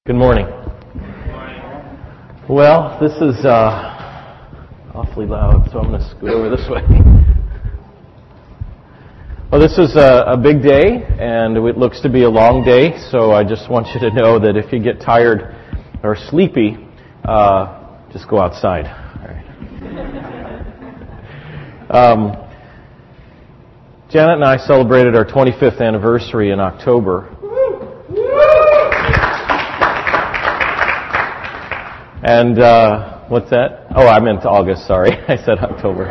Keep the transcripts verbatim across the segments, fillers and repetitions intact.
Good morning. Well, this is uh, awfully loud, so I'm going to scoot over this way. Well, this is a, a big day, and it looks to be a long day, so I just want you to know that if you get tired or sleepy, uh, just go outside. All right. um, Janet and I celebrated our twenty-fifth anniversary in October. And, uh, what's that? Oh, I meant August, sorry. I said October.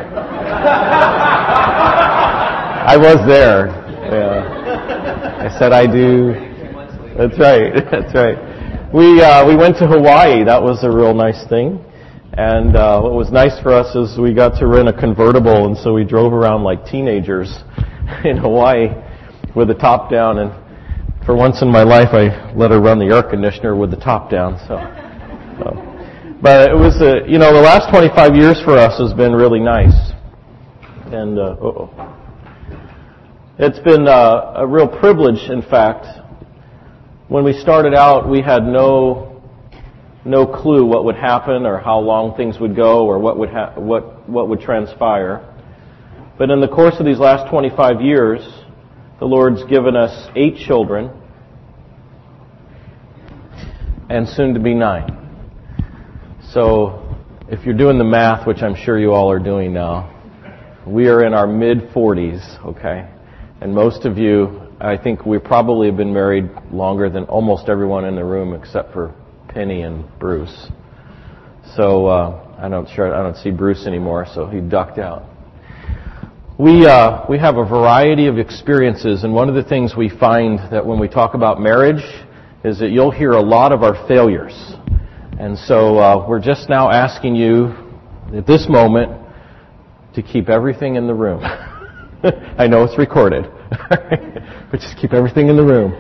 I was there. Yeah. I said I do. That's right. That's right. We, uh, we went to Hawaii. That was a real nice thing. And, uh, what was nice for us is we got to rent a convertible, and so we drove around like teenagers in Hawaii with the top down. And for once in my life, I let her run the air conditioner with the top down, so. so. But it was, a, you know, the last twenty-five years for us has been really nice. And, uh, uh-oh. It's been uh, a real privilege, in fact. When we started out, we had no no clue what would happen or how long things would go or what would ha- what what would transpire. But in the course of these last twenty-five years, the Lord's given us eight children and soon to be nine. So, if you're doing the math, which I'm sure you all are doing now, we are in our mid-forties, okay? And most of you, I think we probably have been married longer than almost everyone in the room except for Penny and Bruce. So, uh, I don't sure I don't see Bruce anymore, so he ducked out. We uh, we have a variety of experiences, and one of the things we find that when we talk about marriage is that you'll hear a lot of our failures. And so uh, we're just now asking you at this moment to keep everything in the room. I know it's recorded, but just keep everything in the room.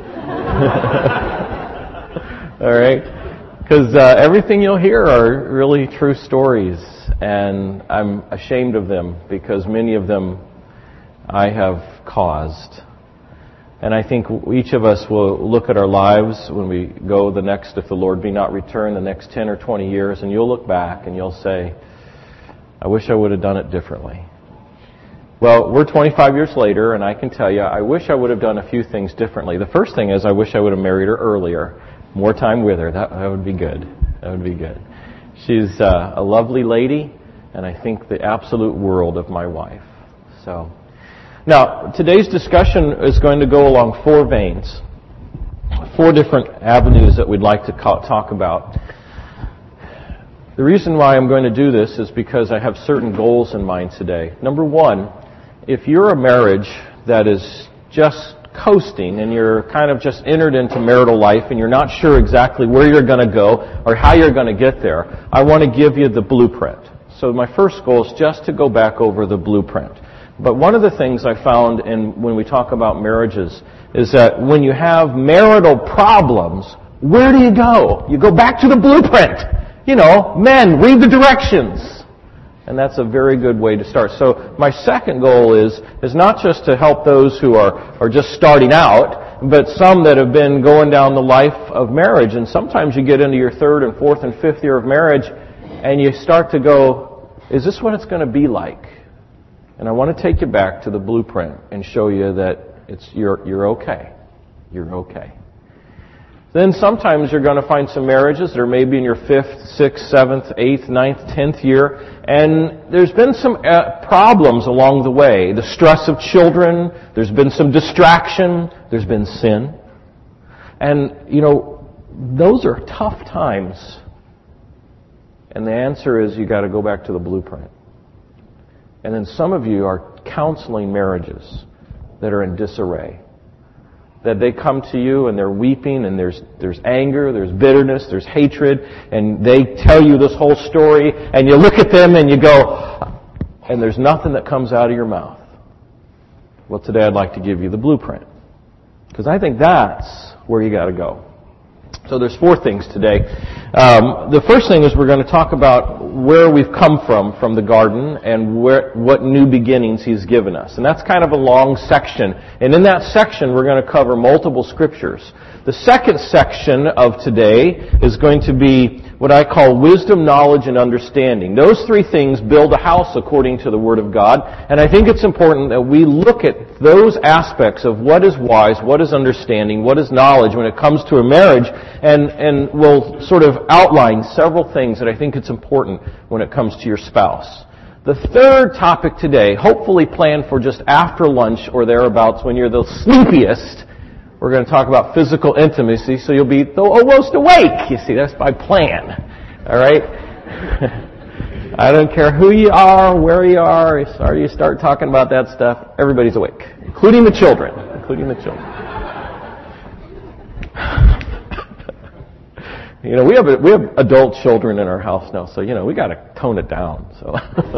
All right? Because uh, everything you'll hear are really true stories, and I'm ashamed of them because many of them I have caused. And I think each of us will look at our lives when we go the next, if the Lord be not returned, the next ten or twenty years, and you'll look back and you'll say, I wish I would have done it differently. Well, we're twenty-five years later, and I can tell you, I wish I would have done a few things differently. The first thing is I wish I would have married her earlier. More time with her. That, that would be good. That would be good. She's uh, a lovely lady, and I think the absolute world of my wife. So... Now, today's discussion is going to go along four veins, four different avenues that we'd like to talk about. The reason why I'm going to do this is because I have certain goals in mind today. Number one, if you're a marriage that is just coasting and you're kind of just entered into marital life and you're not sure exactly where you're going to go or how you're going to get there, I want to give you the blueprint. So my first goal is just to go back over the blueprint. But one of the things I found in when we talk about marriages is that when you have marital problems, where do you go? You go back to the blueprint. You know, men, read the directions. And that's a very good way to start. So my second goal is is not just to help those who are, are just starting out, but some that have been going down the life of marriage. And sometimes you get into your third and fourth and fifth year of marriage, and you start to go, is this what it's going to be like? And I want to take you back to the blueprint and show you that it's you're you're okay. You're okay. Then sometimes you're going to find some marriages that are maybe in your fifth, sixth, seventh, eighth, ninth, tenth year, and there's been some uh, problems along the way. The stress of children, there's been some distraction, there's been sin. And, you know, those are tough times. And the answer is you got to go back to the blueprint. And then some of you are counseling marriages that are in disarray. That they come to you and they're weeping and there's there's anger, there's bitterness, there's hatred, and they tell you this whole story and you look at them and you go, and there's nothing that comes out of your mouth. Well, today I'd like to give you the blueprint. Because I think that's where you got to go. So there's four things today. Um, the first thing is we're going to talk about where we've come from, from the garden, and where, what new beginnings He's given us. And that's kind of a long section. And in that section, we're going to cover multiple scriptures. The second section of today is going to be what I call wisdom, knowledge, and understanding. Those three things build a house according to the Word of God. And I think it's important that we look at those aspects of what is wise, what is understanding, what is knowledge when it comes to a marriage, and, and we'll sort of outline several things that I think it's important when it comes to your spouse. The third topic today, hopefully planned for just after lunch or thereabouts when you're the sleepiest, we're going to talk about physical intimacy, so you'll be almost awake. You see, that's my plan. All right? I don't care who you are, where you are. Sorry you start talking about that stuff. Everybody's awake, including the children. Including the children. You know, we have we have adult children in our house now, so you know we got to tone it down. So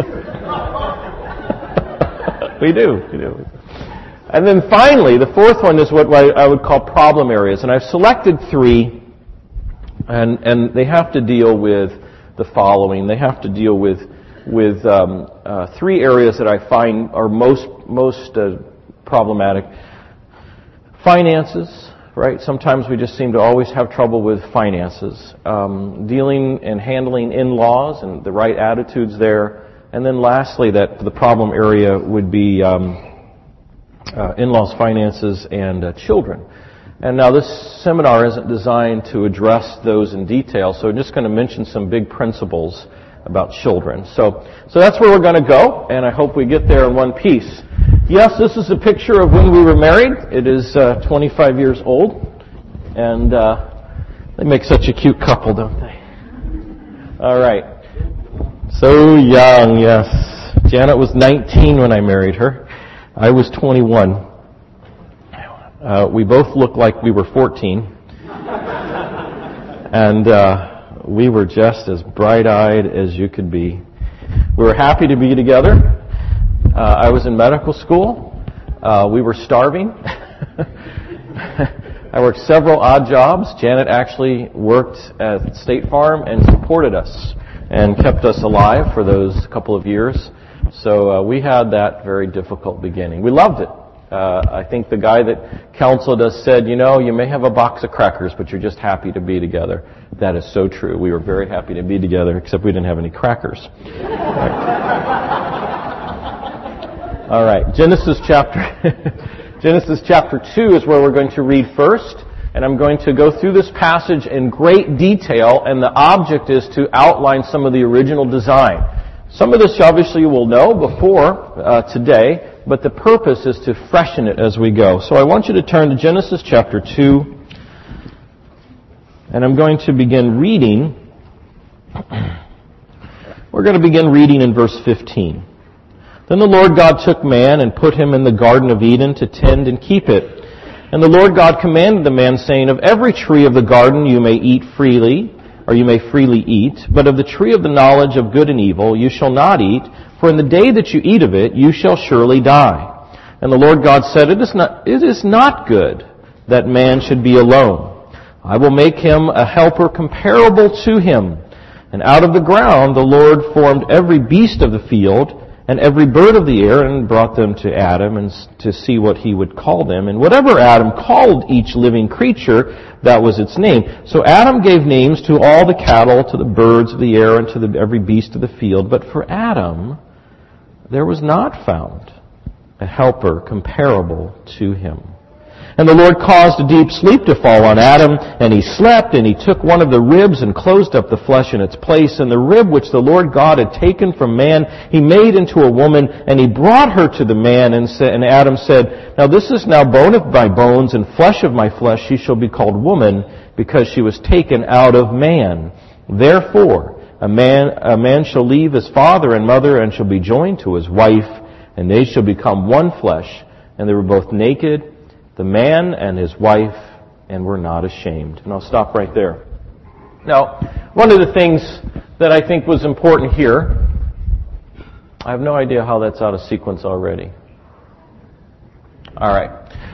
we do. We do. And then finally, the fourth one is what I would call problem areas. And I've selected three, and, and they have to deal with the following. They have to deal with with um, uh, three areas that I find are most, most uh, problematic. Finances, right? Sometimes we just seem to always have trouble with finances. Um, dealing and handling in-laws and the right attitudes there. And then lastly, that the problem area would be Um, Uh, in-laws, finances, and uh, children. And now this seminar isn't designed to address those in detail, so I'm just going to mention some big principles about children. So, so that's where we're going to go, and I hope we get there in one piece. Yes, this is a picture of when we were married. It is uh, twenty-five years old, and uh, they make such a cute couple, don't they? All right. So young, yes. Janet was nineteen when I married her. I was twenty-one. Uh, we both looked like we were fourteen. And uh, we were just as bright-eyed as you could be. We were happy to be together. Uh, I was in medical school. Uh, we were starving. I worked several odd jobs. Janet actually worked at State Farm and supported us and kept us alive for those couple of years. So uh, we had that very difficult beginning. We loved it. Uh, I think the guy that counseled us said, you know, you may have a box of crackers, but you're just happy to be together. That is so true. We were very happy to be together, except we didn't have any crackers. Right. All right. Genesis chapter Genesis chapter two is where we're going to read first. And I'm going to go through this passage in great detail, and the object is to outline some of the original design. Some of this obviously you will know before uh, today, but the purpose is to freshen it as we go. So I want you to turn to Genesis chapter two, and I'm going to begin reading. We're going to begin reading in verse fifteen. Then the Lord God took man and put him in the Garden of Eden to tend and keep it. And the Lord God commanded the man, saying, of every tree of the garden you may eat freely, or you may freely eat, but of the tree of the knowledge of good and evil you shall not eat, for in the day that you eat of it you shall surely die. And the Lord God said, It is not, it is not good that man should be alone. I will make him a helper comparable to him. And out of the ground the Lord formed every beast of the field, and every bird of the air, and brought them to Adam, and to see what he would call them. And whatever Adam called each living creature, that was its name. So Adam gave names to all the cattle, to the birds of the air, and to the, every beast of the field. But for Adam there was not found a helper comparable to him. And the Lord caused a deep sleep to fall on Adam, and he slept, and he took one of the ribs and closed up the flesh in its place. And the rib which the Lord God had taken from man, he made into a woman, and he brought her to the man. And, sa- and Adam said, Now this is now bone of my bones and flesh of my flesh. She shall be called woman, because she was taken out of man. Therefore, a man, a man shall leave his father and mother, and shall be joined to his wife, and they shall become one flesh. And they were both naked, the man and his wife, and were not ashamed. And I'll stop right there. Now, one of the things that I think was important here, I have no idea how that's out of sequence already. All right.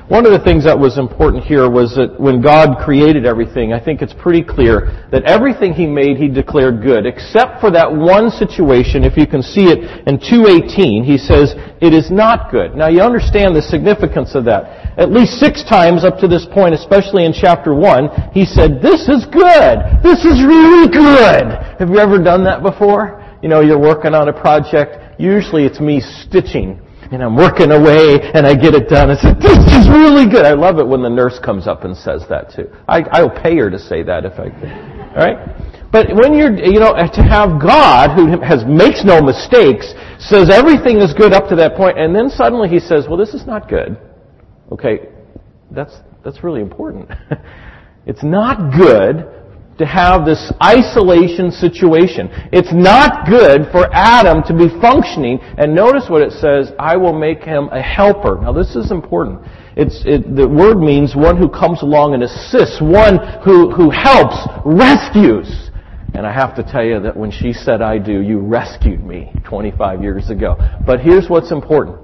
One of the things that was important here was that when God created everything, I think it's pretty clear that everything He made, He declared good, except for that one situation. If you can see it in two eighteen, He says, it is not good. Now you understand the significance of that. At least six times up to this point, especially in chapter one, He said, this is good. This is really good. Have you ever done that before? You know, you're working on a project. Usually it's me stitching. And I'm working away, and I get it done. I said, this is really good. I love it when the nurse comes up and says that too. I, I'll pay her to say that if I can. All right? But when you're, you know, to have God, who has makes no mistakes, says everything is good up to that point, and then suddenly He says, well, this is not good. Okay, that's that's really important. It's not good to have this isolation situation. It's not good for Adam to be functioning. And notice what it says, I will make him a helper. Now this is important. It's, it, the word means one who comes along and assists, one who, who helps, rescues. And I have to tell you that when she said I do, you rescued me twenty-five years ago. But here's what's important.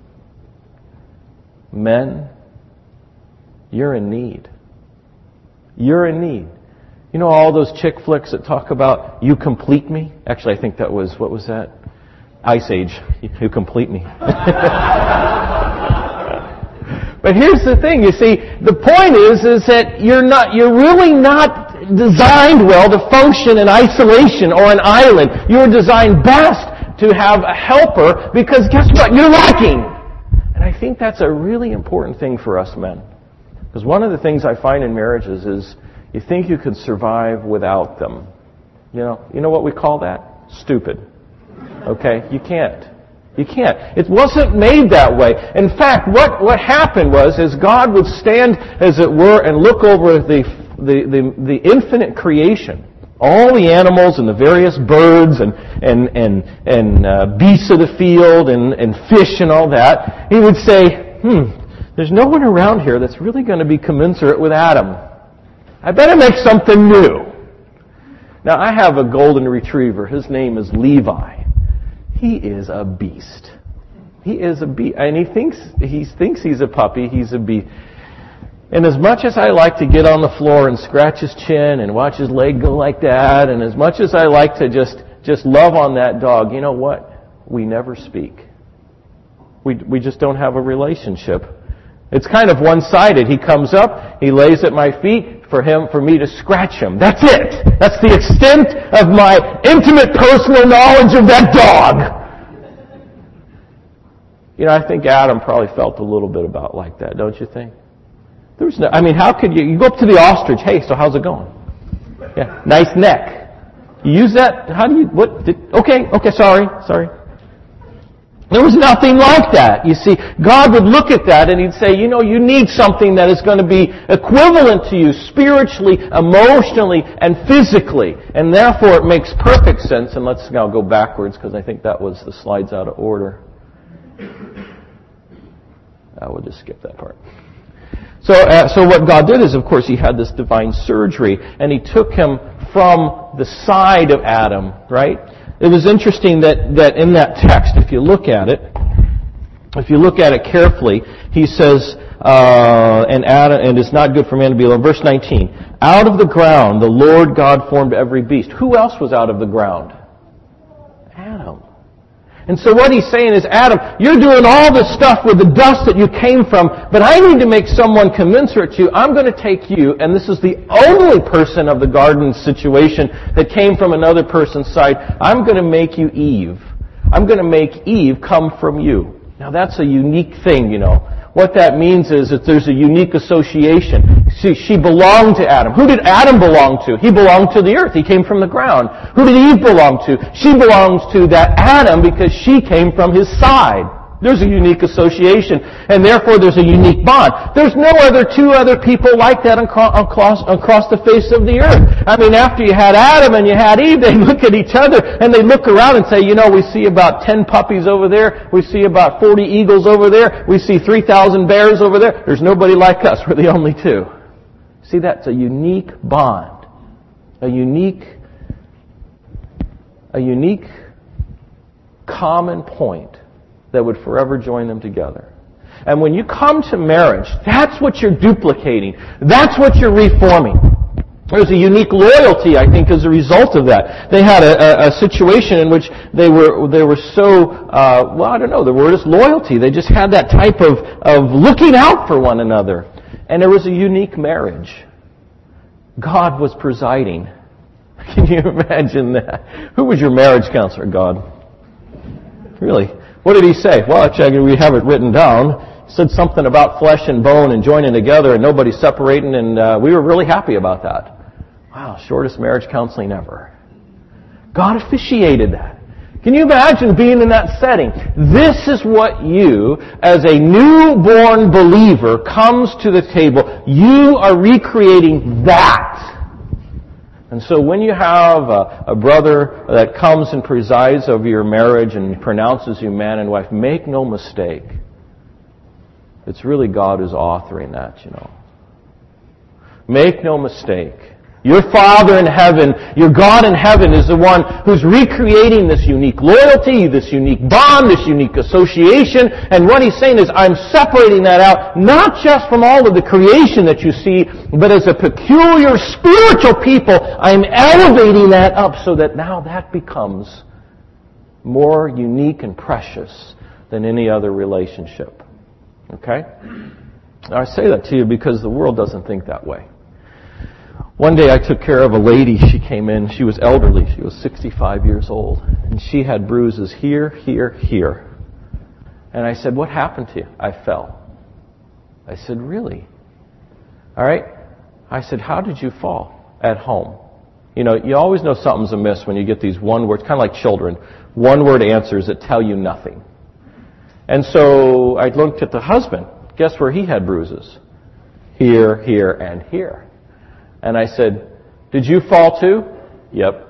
Men, you're in need. You're in need. You know all those chick flicks that talk about, you complete me? Actually, I think that was, what was that? Ice Age. You complete me. But here's the thing, you see, the point is, is that you're not, you're really not designed well to function in isolation or an island. You're designed best to have a helper because guess what? You're lacking. And I think that's a really important thing for us men. Because one of the things I find in marriages is, you think you could survive without them. You know, you know what we call that? Stupid. Okay? You can't. You can't. It wasn't made that way. In fact, what, what happened was, is God would stand, as it were, and look over the, the, the, the infinite creation. All the animals and the various birds and, and, and, and uh, beasts of the field and, and fish and all that. He would say, hmm, there's no one around here that's really going to be commensurate with Adam. I better make something new. Now, I have a golden retriever. His name is Levi. He is a beast. He is a beast. And he thinks, he thinks he's a puppy. He's a beast. And as much as I like to get on the floor and scratch his chin and watch his leg go like that, and as much as I like to just, just love on that dog, you know what? We never speak. We, we just don't have a relationship. It's kind of one-sided. He comes up, he lays at my feet for him, for me to scratch him. That's it. That's the extent of my intimate personal knowledge of that dog. You know, I think Adam probably felt a little bit about like that, don't you think? There was no, I mean, how could you, you go up to the ostrich, hey, so how's it going? Yeah, nice neck. You use that, how do you, what, did, okay, okay, sorry, sorry. There was nothing like that. You see, God would look at that and He'd say, you know, you need something that is going to be equivalent to you spiritually, emotionally, and physically. And therefore it makes perfect sense. And let's now go backwards because I think that was the slides out of order. I will just skip that part. So, uh, so what God did is, of course, He had this divine surgery and He took him from the side of Adam, right? It was interesting that, that in that text, if you look at it, if you look at it carefully, he says, uh, and Adam, and it's not good for man to be alone. Verse nineteen, out of the ground the Lord God formed every beast. Who else was out of the ground? Adam. And so what he's saying is, Adam, you're doing all this stuff with the dust that you came from, but I need to make someone commensurate to you. I'm going to take you, and this is the only person of the garden situation that came from another person's side. I'm going to make you Eve. I'm going to make Eve come from you. Now that's a unique thing, you know. What that means is that there's a unique association. See, she belonged to Adam. Who did Adam belong to? He belonged to the earth. He came from the ground. Who did Eve belong to? She belongs to that Adam because she came from his side. There's a unique association, and therefore there's a unique bond. There's no other two other people like that across, across the face of the earth. I mean, after you had Adam and you had Eve, they look at each other and they look around and say, you know, we see about ten puppies over there, we see about forty eagles over there, we see three thousand bears over there. There's nobody like us. We're the only two. See, that's a unique bond. A unique, a unique common point that would forever join them together. And when you come to marriage, that's what you're duplicating. That's what you're reforming. There's a unique loyalty, I think, as a result of that. They had a, a, a situation in which they were they were so, uh, well, I don't know, the word is loyalty. They just had that type of, of looking out for one another. And there was a unique marriage. God was presiding. Can you imagine that? Who was your marriage counselor? God. Really? What did he say? Well, actually, we have it written down. He said something about flesh and bone and joining together and nobody separating, and uh, we were really happy about that. Wow, shortest marriage counseling ever. God officiated that. Can you imagine being in that setting? This is what you, as a newborn believer, comes to the table. You are recreating that. And so when you have a, a brother that comes and presides over your marriage and pronounces you man and wife, make no mistake. It's really God who's authoring that, you know. Make no mistake. Your Father in heaven, your God in heaven is the one who's recreating this unique loyalty, this unique bond, this unique association. And what He's saying is, I'm separating that out, not just from all of the creation that you see, but as a peculiar spiritual people, I'm elevating that up so that now that becomes more unique and precious than any other relationship. Okay? Now, I say that to you because the world doesn't think that way. One day I took care of a lady. She came in. She was elderly. She was sixty-five years old. And she had bruises here, here, here. And I said, what happened to you? I fell. I said, really? All right. I said, how did you fall? At home. You know, you always know something's amiss when you get these one words, kind of like children, one-word answers that tell you nothing. And so I looked at the husband. Guess where he had bruises? Here, here, and here. And I said, did you fall too? Yep.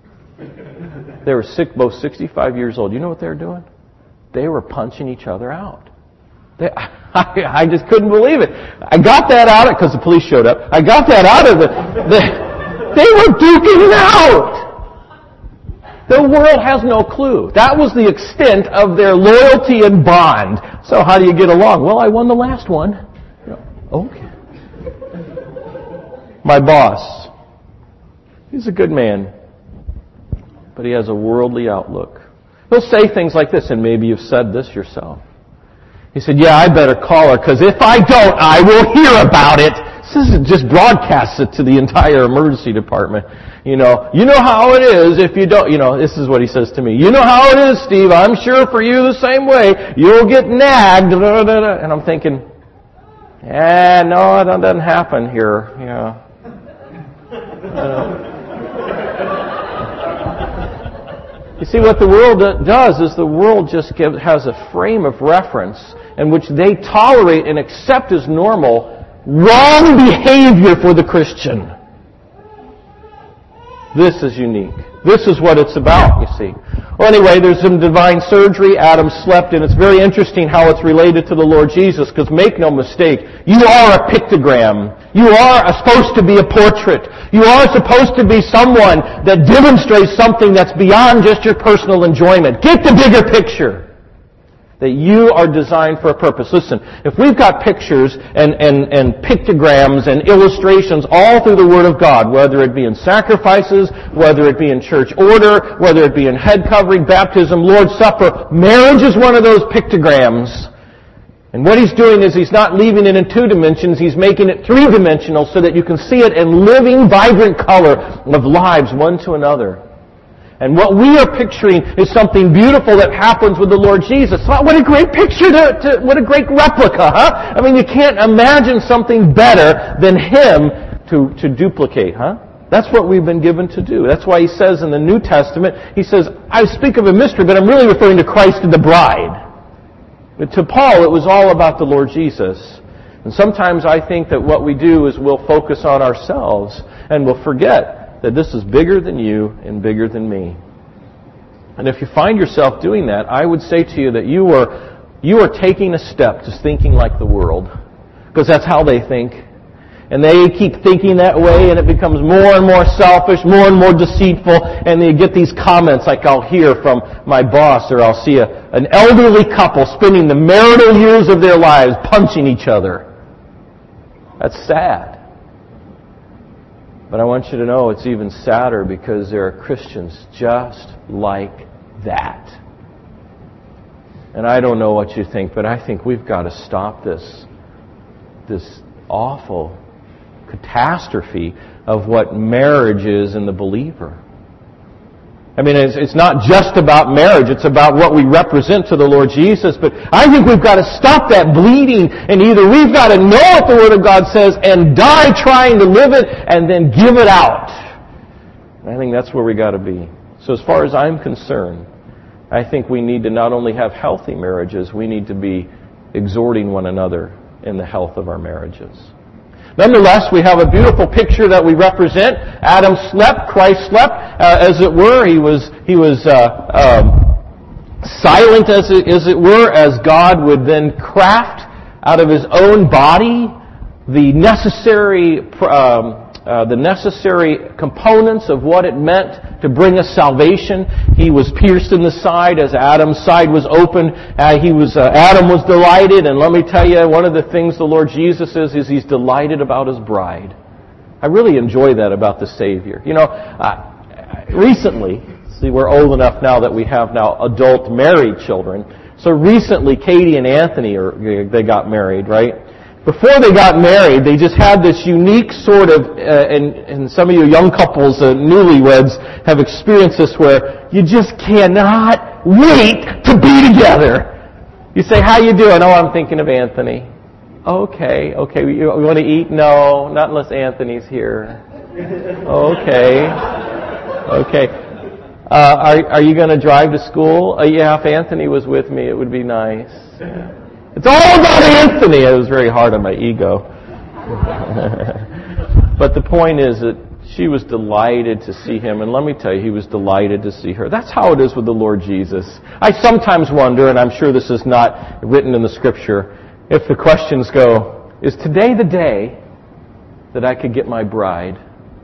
They were sick, both sixty-five years old. You know what they were doing? They were punching each other out. They, I, I just couldn't believe it. I got that out of, because the police showed up. I got that out of the, the they were duking it out. The world has no clue. That was the extent of their loyalty and bond. So how do you get along? Well, I won the last one. Okay. My boss, he's a good man, but he has a worldly outlook. He'll say things like this, and maybe you've said this yourself. He said, yeah, I better call her, because if I don't, I will hear about it. This is just broadcasts it to the entire emergency department. You know, you know how it is if you don't, you know, this is what he says to me. You know how it is, Steve. I'm sure for you the same way. You'll get nagged. And I'm thinking, yeah, no, that doesn't happen here. You know. Uh, you see, what the world does is the world just gives, has a frame of reference in which they tolerate and accept as normal wrong behavior for the Christian. This is unique. This is what it's about, you see. Well, anyway, there's some divine surgery. Adam slept, and it's very interesting how it's related to the Lord Jesus, because make no mistake, you are a pictogram. You are supposed to be a portrait. You are supposed to be someone that demonstrates something that's beyond just your personal enjoyment. Get the bigger picture. That you are designed for a purpose. Listen, if we've got pictures and, and, and pictograms and illustrations all through the Word of God, whether it be in sacrifices, whether it be in church order, whether it be in head covering, baptism, Lord's Supper, marriage is one of those pictograms. And what He's doing is He's not leaving it in two dimensions, He's making it three-dimensional so that you can see it in living, vibrant color of lives one to another. And what we are picturing is something beautiful that happens with the Lord Jesus. What a great picture, to, to what a great replica, huh? I mean, you can't imagine something better than Him to, to duplicate, huh? That's what we've been given to do. That's why He says in the New Testament, He says, I speak of a mystery, but I'm really referring to Christ and the bride. But to Paul, it was all about the Lord Jesus. And sometimes I think that what we do is we'll focus on ourselves and we'll forget that this is bigger than you and bigger than me. And if you find yourself doing that, I would say to you that you are you are taking a step to thinking like the world, because that's how they think. And they keep thinking that way, and it becomes more and more selfish, more and more deceitful, and you get these comments like I'll hear from my boss, or I'll see a, an elderly couple spending the marital years of their lives punching each other. That's sad. But I want you to know it's even sadder because there are Christians just like that. And I don't know what you think, but I think we've got to stop this, this awful catastrophe of what marriage is in the believer. I mean, it's, it's not just about marriage, it's about what we represent to the Lord Jesus, but I think we've got to stop that bleeding, and either we've got to know what the Word of God says and die trying to live it, and then give it out. And I think that's where we got to be. So as far as I'm concerned, I think we need to not only have healthy marriages, we need to be exhorting one another in the health of our marriages. Nonetheless, we have a beautiful picture that we represent. Adam slept, Christ slept, uh, as it were. He was he was uh, um, silent, as it, as it were, as God would then craft out of His own body the necessary um, uh, the necessary components of what it meant to bring us salvation. He was pierced in the side as Adam's side was open. Uh, he was uh, Adam was delighted, and let me tell you, one of the things the Lord Jesus is is He's delighted about His bride. I really enjoy that about the Savior. You know, uh, recently, see, we're old enough now that we have now adult married children. So recently, Katie and Anthony are they got married, right? Before they got married, they just had this unique sort of, uh, and, and some of you young couples, uh, newlyweds, have experienced this where you just cannot wait to be together. You say, how you doing? Oh, I'm thinking of Anthony. Okay, okay, we, we want to eat? No, not unless Anthony's here. Okay, okay. Uh, are, are you going to drive to school? Uh, yeah, if Anthony was with me, it would be nice. It's all about Anthony. It was very hard on my ego. But the point is that she was delighted to see him, and let me tell you, he was delighted to see her. That's how it is with the Lord Jesus. I sometimes wonder, and I'm sure this is not written in the Scripture, if the questions go, is today the day that I could get my bride?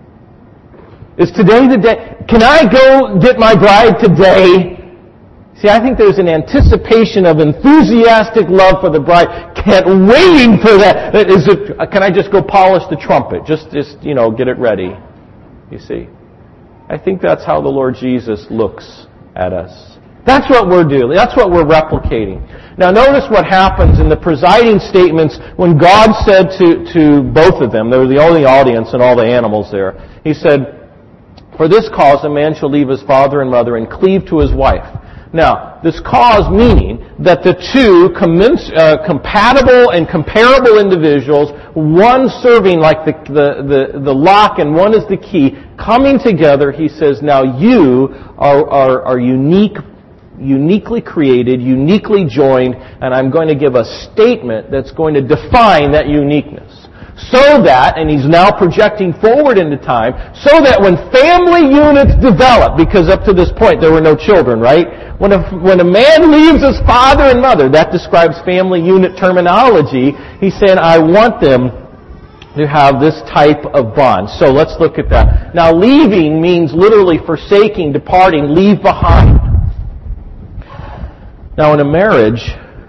Is today the day? Can I go get my bride today? See, I think there's an anticipation of enthusiastic love for the bride. Can't waiting for that. Is it? Can I just go polish the trumpet? Just, just you know, get it ready. You see, I think that's how the Lord Jesus looks at us. That's what we're doing. That's what we're replicating. Now, notice what happens in the presiding statements when God said to to both of them. They were the only audience and all the animals there. He said, "For this cause a man shall leave his father and mother and cleave to his wife." Now, this cause meaning that the two commence, uh, compatible and comparable individuals, one serving like the, the, the, the lock and one is the key, coming together, he says, now you are, are, are unique, uniquely created, uniquely joined, and I'm going to give a statement that's going to define that uniqueness. So that, and he's now projecting forward into time, so that when family units develop, because up to this point there were no children, right? When a, when a man leaves his father and mother, that describes family unit terminology, he's saying, I want them to have this type of bond. So let's look at that. Now leaving means literally forsaking, departing, leave behind. Now in a marriage,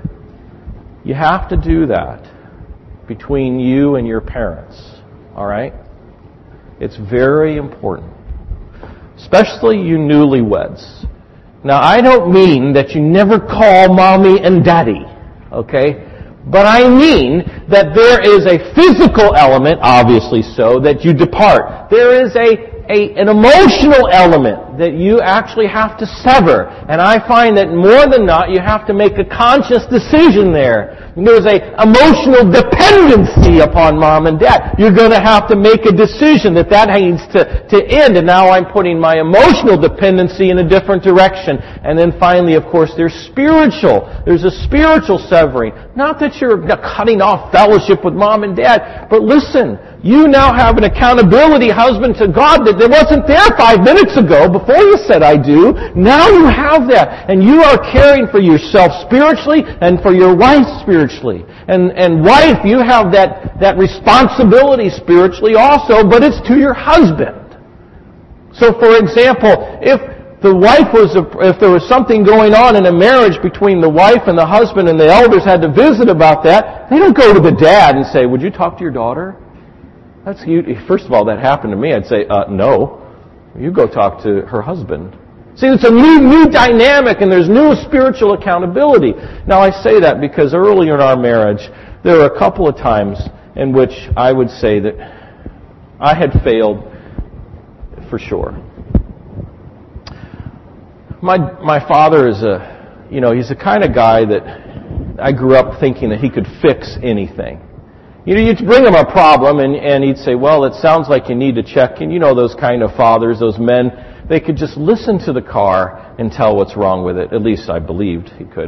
you have to do that between you and your parents. All right? It's very important. Especially you newlyweds. Now, I don't mean that you never call mommy and daddy. Okay? But I mean that there is a physical element, obviously so, that you depart. There is a, a an emotional element that you actually have to sever. And I find that more than not, you have to make a conscious decision there. There's a emotional dependency upon mom and dad. You're going to have to make a decision that that needs to, to end. And now I'm putting my emotional dependency in a different direction. And then finally, of course, there's spiritual. There's a spiritual severing. Not that you're cutting off fellowship with mom and dad, but listen, you now have an accountability husband to God that wasn't there five minutes ago before you said I do. Now you have that. And you are caring for yourself spiritually and for your wife spiritually. And, and wife, you have that, that responsibility spiritually also, but it's to your husband. So for example, if the wife was, a, if there was something going on in a marriage between the wife and the husband and the elders had to visit about that, they don't go to the dad and say, would you talk to your daughter? That's, first of all, that happened to me. I'd say, uh, no. You go talk to her husband. See, it's a new, new dynamic, and there's new spiritual accountability. Now, I say that because earlier in our marriage, there were a couple of times in which I would say that I had failed for sure. My my father is a, you know, he's the kind of guy that I grew up thinking that he could fix anything. You know, you'd bring him a problem, and, and he'd say, well, it sounds like you need to check. And you know those kind of fathers, those men, they could just listen to the car and tell what's wrong with it. At least I believed he could.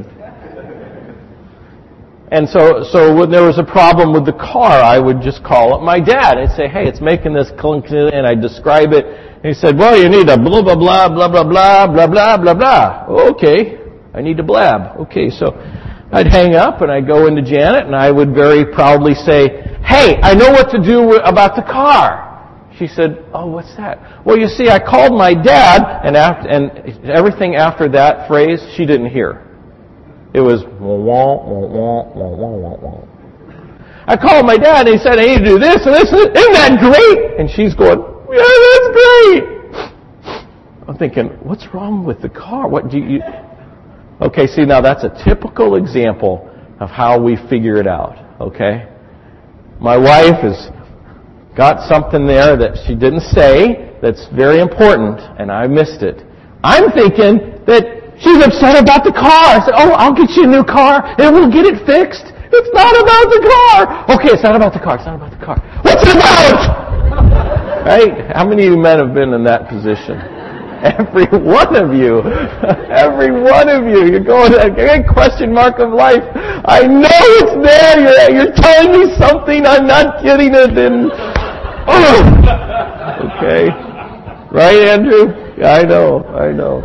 And so so when there was a problem with the car, I would just call up my dad. I'd say, hey, it's making this clunk, and I'd describe it. And he said, well, you need a blah, blah, blah, blah, blah, blah, blah, blah, blah, blah. Okay, I need to blab. Okay, so I'd hang up and I'd go into Janet and I would very proudly say, hey, I know what to do about the car. She said, oh, what's that? Well, you see, I called my dad, and after, and everything after that phrase, she didn't hear. It was, wah, wah, wah, wah, wah, wah, wah. I called my dad and he said, I need to do this and this. Isn't that great? And she's going, yeah, that's great. I'm thinking, what's wrong with the car? What do you... Okay, see, now that's a typical example of how we figure it out, okay? My wife has got something there that she didn't say that's very important, and I missed it. I'm thinking that she's upset about the car. I said, oh, I'll get you a new car, and we'll get it fixed. It's not about the car. Okay, it's not about the car. It's not about the car. What's it about? Right? How many of you men have been in that position? Every one of you. Every one of you. You're going to a question mark of life. I know it's there. You're, you're telling me something. I'm not getting it. And, oh. Okay. Right, Andrew? I know. I know.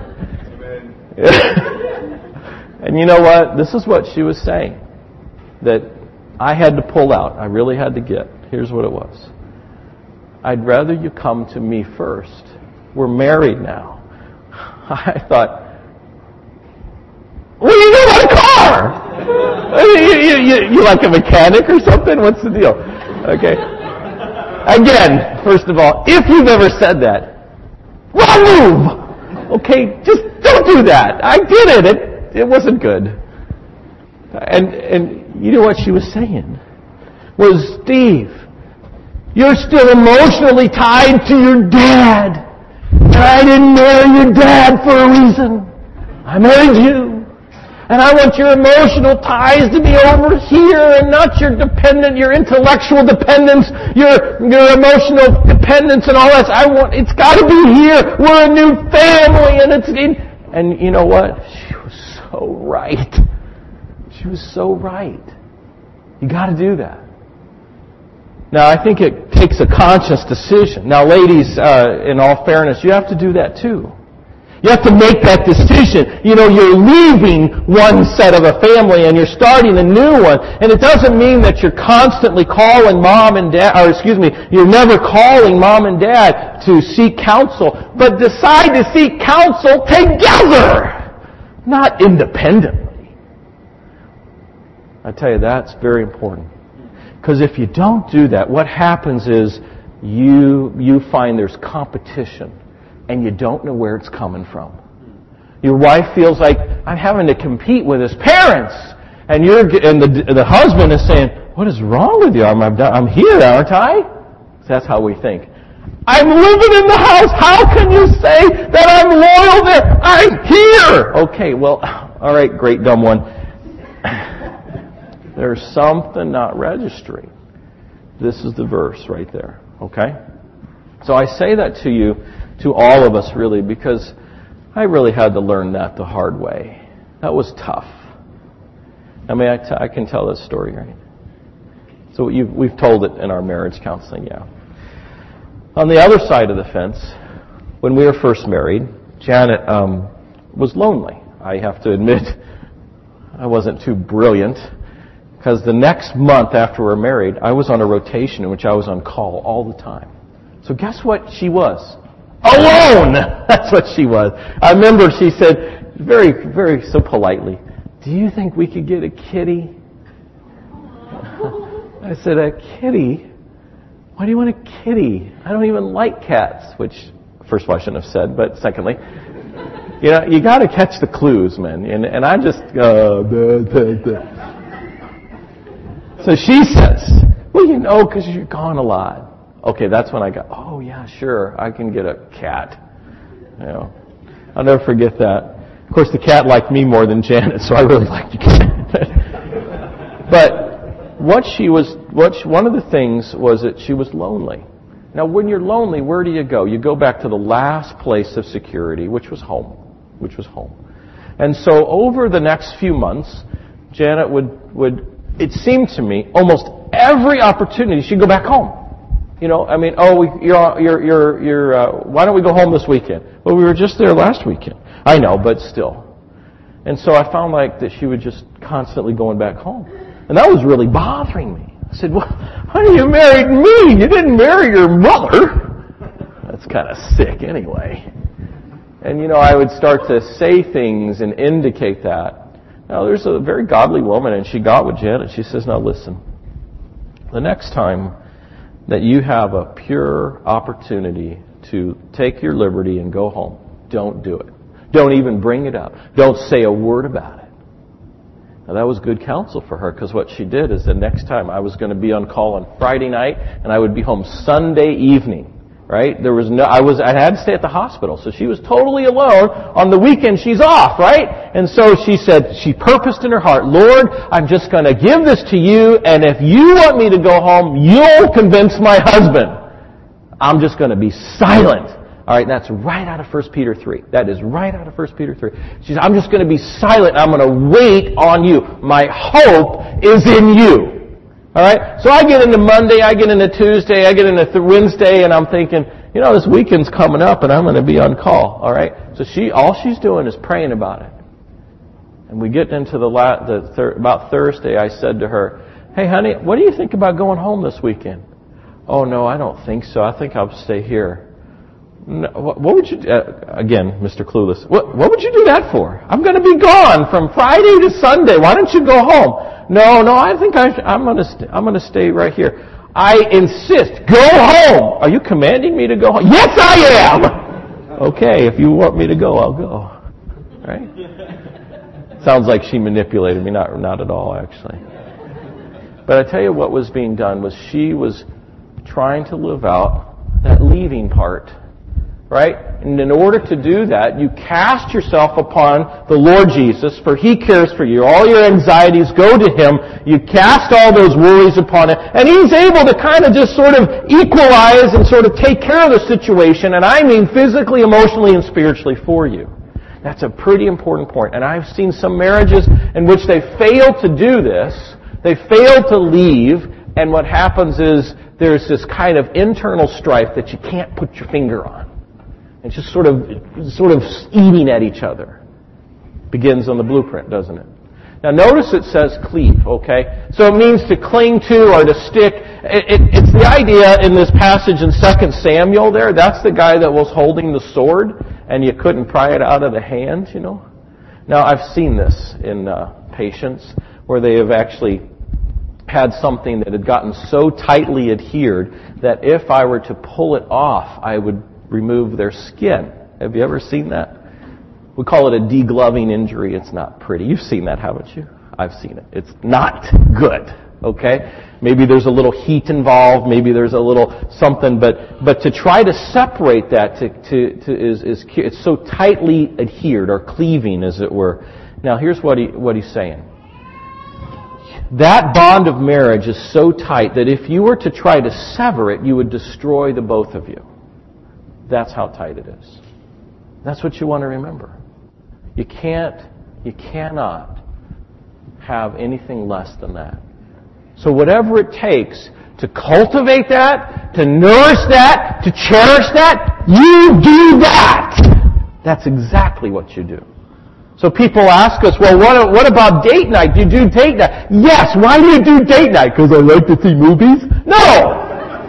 And you know what? This is what she was saying. That I had to pull out. I really had to get. Here's what it was. I'd rather you come to me first. We're married now. I thought, what do you know about a car? you, you, you, you like a mechanic or something? What's the deal? Okay. Again, first of all, if you've ever said that, wrong move! Okay, just don't do that. I did it. It, it wasn't good. And, and you know what she was saying? Was, Steve, you're still emotionally tied to your dad. And I didn't marry your dad for a reason. I married you. And I want your emotional ties to be over here and not your dependent, your intellectual dependence, your your emotional dependence and all that. I want, it's got to be here. We're a new family and it's in. And you know what? She was so right. She was so right. You got to do that. Now, I think it takes a conscious decision. Now, ladies, uh, in all fairness, you have to do that too. You have to make that decision. You know, you're leaving one set of a family and you're starting a new one. And it doesn't mean that you're constantly calling mom and dad, or excuse me, you're never calling mom and dad to seek counsel. But decide to seek counsel together, not independently. I tell you, that's very important. Because if you don't do that, what happens is you you find there's competition and you don't know where it's coming from. Your wife feels like, I'm having to compete with his parents. And you're and the the husband is saying, what is wrong with you? I'm, I'm here, aren't I? So that's how we think. I'm living in the house. How can you say that I'm loyal there? I'm here. Okay, well, all right, great dumb one. There's something not registering. This is the verse right there. Okay? So I say that to you, to all of us really, because I really had to learn that the hard way. That was tough. I mean, I, t- I can tell this story, right? So you've, we've told it in our marriage counseling, yeah. On the other side of the fence, when we were first married, Janet um, was lonely. I have to admit, I wasn't too brilliant, because the next month after we were married, I was on a rotation in which I was on call all the time. So guess what she was? Alone! That's what she was. I remember she said, very, very so politely, "Do you think we could get a kitty?" I said, "A kitty? Why do you want a kitty? I don't even like cats." Which, first of all, I shouldn't have said, but secondly, you know, you got to catch the clues, man. And, and I just, uh, duh, duh, duh. So she says, "Well, you know, because you're gone a lot." Okay, that's when I got, oh yeah, sure, I can get a cat. You know, I'll never forget that. Of course, the cat liked me more than Janet, so I really liked the cat. But what she was, what she, one of the things was that she was lonely. Now, when you're lonely, where do you go? You go back to the last place of security, which was home, which was home. And so, over the next few months, Janet would, would, it seemed to me, almost every opportunity she'd go back home. You know, I mean, oh, we, you're, you're, you're, you're uh, why don't we go home this weekend? Well, we were just there last weekend. I know, but still. And so I found like that she was just constantly going back home. And that was really bothering me. I said, "Well, honey, you married me. You didn't marry your mother." That's kind of sick anyway. And, you know, I would start to say things and indicate that. Now, there's a very godly woman, and she got with Janet. She says, "Now listen, the next time that you have a pure opportunity to take your liberty and go home, don't do it. Don't even bring it up. Don't say a word about it." Now that was good counsel for her, because what she did is the next time I was going to be on call on Friday night and I would be home Sunday evening. Right? There was no, I was, I had to stay at the hospital. So she was totally alone. On the weekend, she's off, right? And so she said, she purposed in her heart, "Lord, I'm just going to give this to you, and if you want me to go home, you'll convince my husband. I'm just going to be silent." All right, that's right out of First Peter three. That is right out of First Peter three. She said, "I'm just going to be silent. I'm going to wait on you. My hope is in you." All right? So I get into Monday, I get into Tuesday, I get into th- Wednesday, and I'm thinking, you know, this weekend's coming up and I'm going to be on call. All right? So she, all she's doing is praying about it. And we get into the, la- the thir- about Thursday, I said to her, "Hey, honey, what do you think about going home this weekend?" "Oh, no, I don't think so. I think I'll stay here." No, what, what would you do? Uh, again, Mister Clueless. What, what would you do that for? I'm going to be gone from Friday to Sunday. Why don't you go home? "No, no, I think I sh- I'm going to st- I'm going to stay right here." "I insist. Go home." "Are you commanding me to go home?" "Yes, I am." "Okay, if you want me to go, I'll go." Right? Sounds like she manipulated me. Not not at all, actually. But I tell you what was being done was she was trying to live out that leaving part. Right? And in order to do that, you cast yourself upon the Lord Jesus, for He cares for you. All your anxieties go to Him. You cast all those worries upon Him. And He's able to kind of just sort of equalize and sort of take care of the situation. And I mean physically, emotionally, and spiritually for you. That's a pretty important point. And I've seen some marriages in which they fail to do this. They fail to leave. And what happens is there's this kind of internal strife that you can't put your finger on. It's just sort of, sort of eating at each other. Begins on the blueprint, doesn't it? Now notice it says cleave, okay? So it means to cling to or to stick. It, it, it's the idea in this passage in Second Samuel there. That's the guy that was holding the sword and you couldn't pry it out of the hand, you know? Now I've seen this in uh, patients where they have actually had something that had gotten so tightly adhered that if I were to pull it off, I would remove their skin. Have you ever seen that? We call it a degloving injury. It's not pretty. You've seen that, haven't you? I've seen it. It's not good. Okay? Maybe there's a little heat involved. Maybe there's a little something. But but to try to separate that to, to, to is, is it's so tightly adhered or cleaving, as it were. Now here's what he what he's saying. That bond of marriage is so tight that if you were to try to sever it, you would destroy the both of you. That's how tight it is. That's what you want to remember. You can't, you cannot have anything less than that. So whatever it takes to cultivate that, to nourish that, to cherish that, you do that. That's exactly what you do. So people ask us, well, what, what about date night? Do you do date night? Yes. Why do you do date night? Because I like to see movies? No!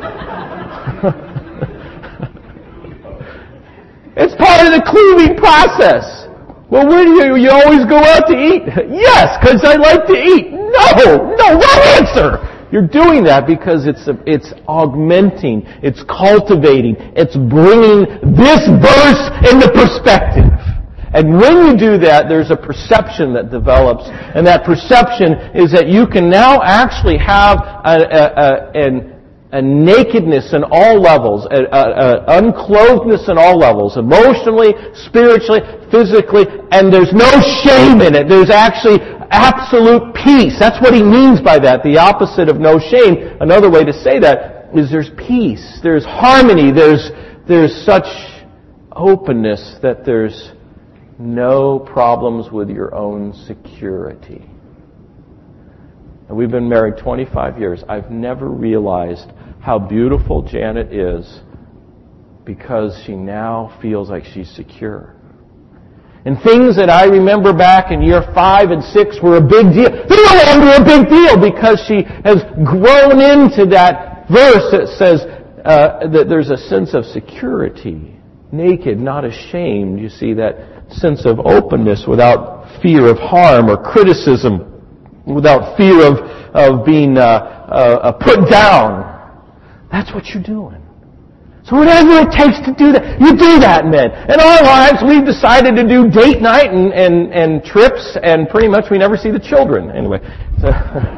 It's part of the cleaning process. Well, where do you, you always go out to eat? Yes, because I like to eat. No! No, wrong answer! You're doing that because it's it's augmenting, it's cultivating, it's bringing this verse into perspective. And when you do that, there's a perception that develops, and that perception is that you can now actually have a, a, a, an, a nakedness in all levels, an unclothedness in all levels, emotionally, spiritually, physically, and there's no shame in it. There's actually absolute peace. That's what he means by that, the opposite of no shame. Another way to say that is there's peace, there's harmony, there's there's such openness that there's no problems with your own security. And we've been married twenty-five years. I've never realized how beautiful Janet is because she now feels like she's secure. And things that I remember back in year five and six were a big deal. They're no longer a big deal because she has grown into that verse that says uh, that there's a sense of security. Naked, not ashamed. You see, that sense of openness without fear of harm or criticism, without fear of, of being uh, uh, put down. That's what you're doing. So whatever it takes to do that, you do that, men. In our lives, we've decided to do date night and, and, and trips, and pretty much we never see the children. Anyway, so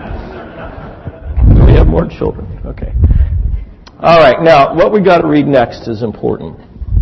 we have more children. Okay. All right, now, what we got to read next is important.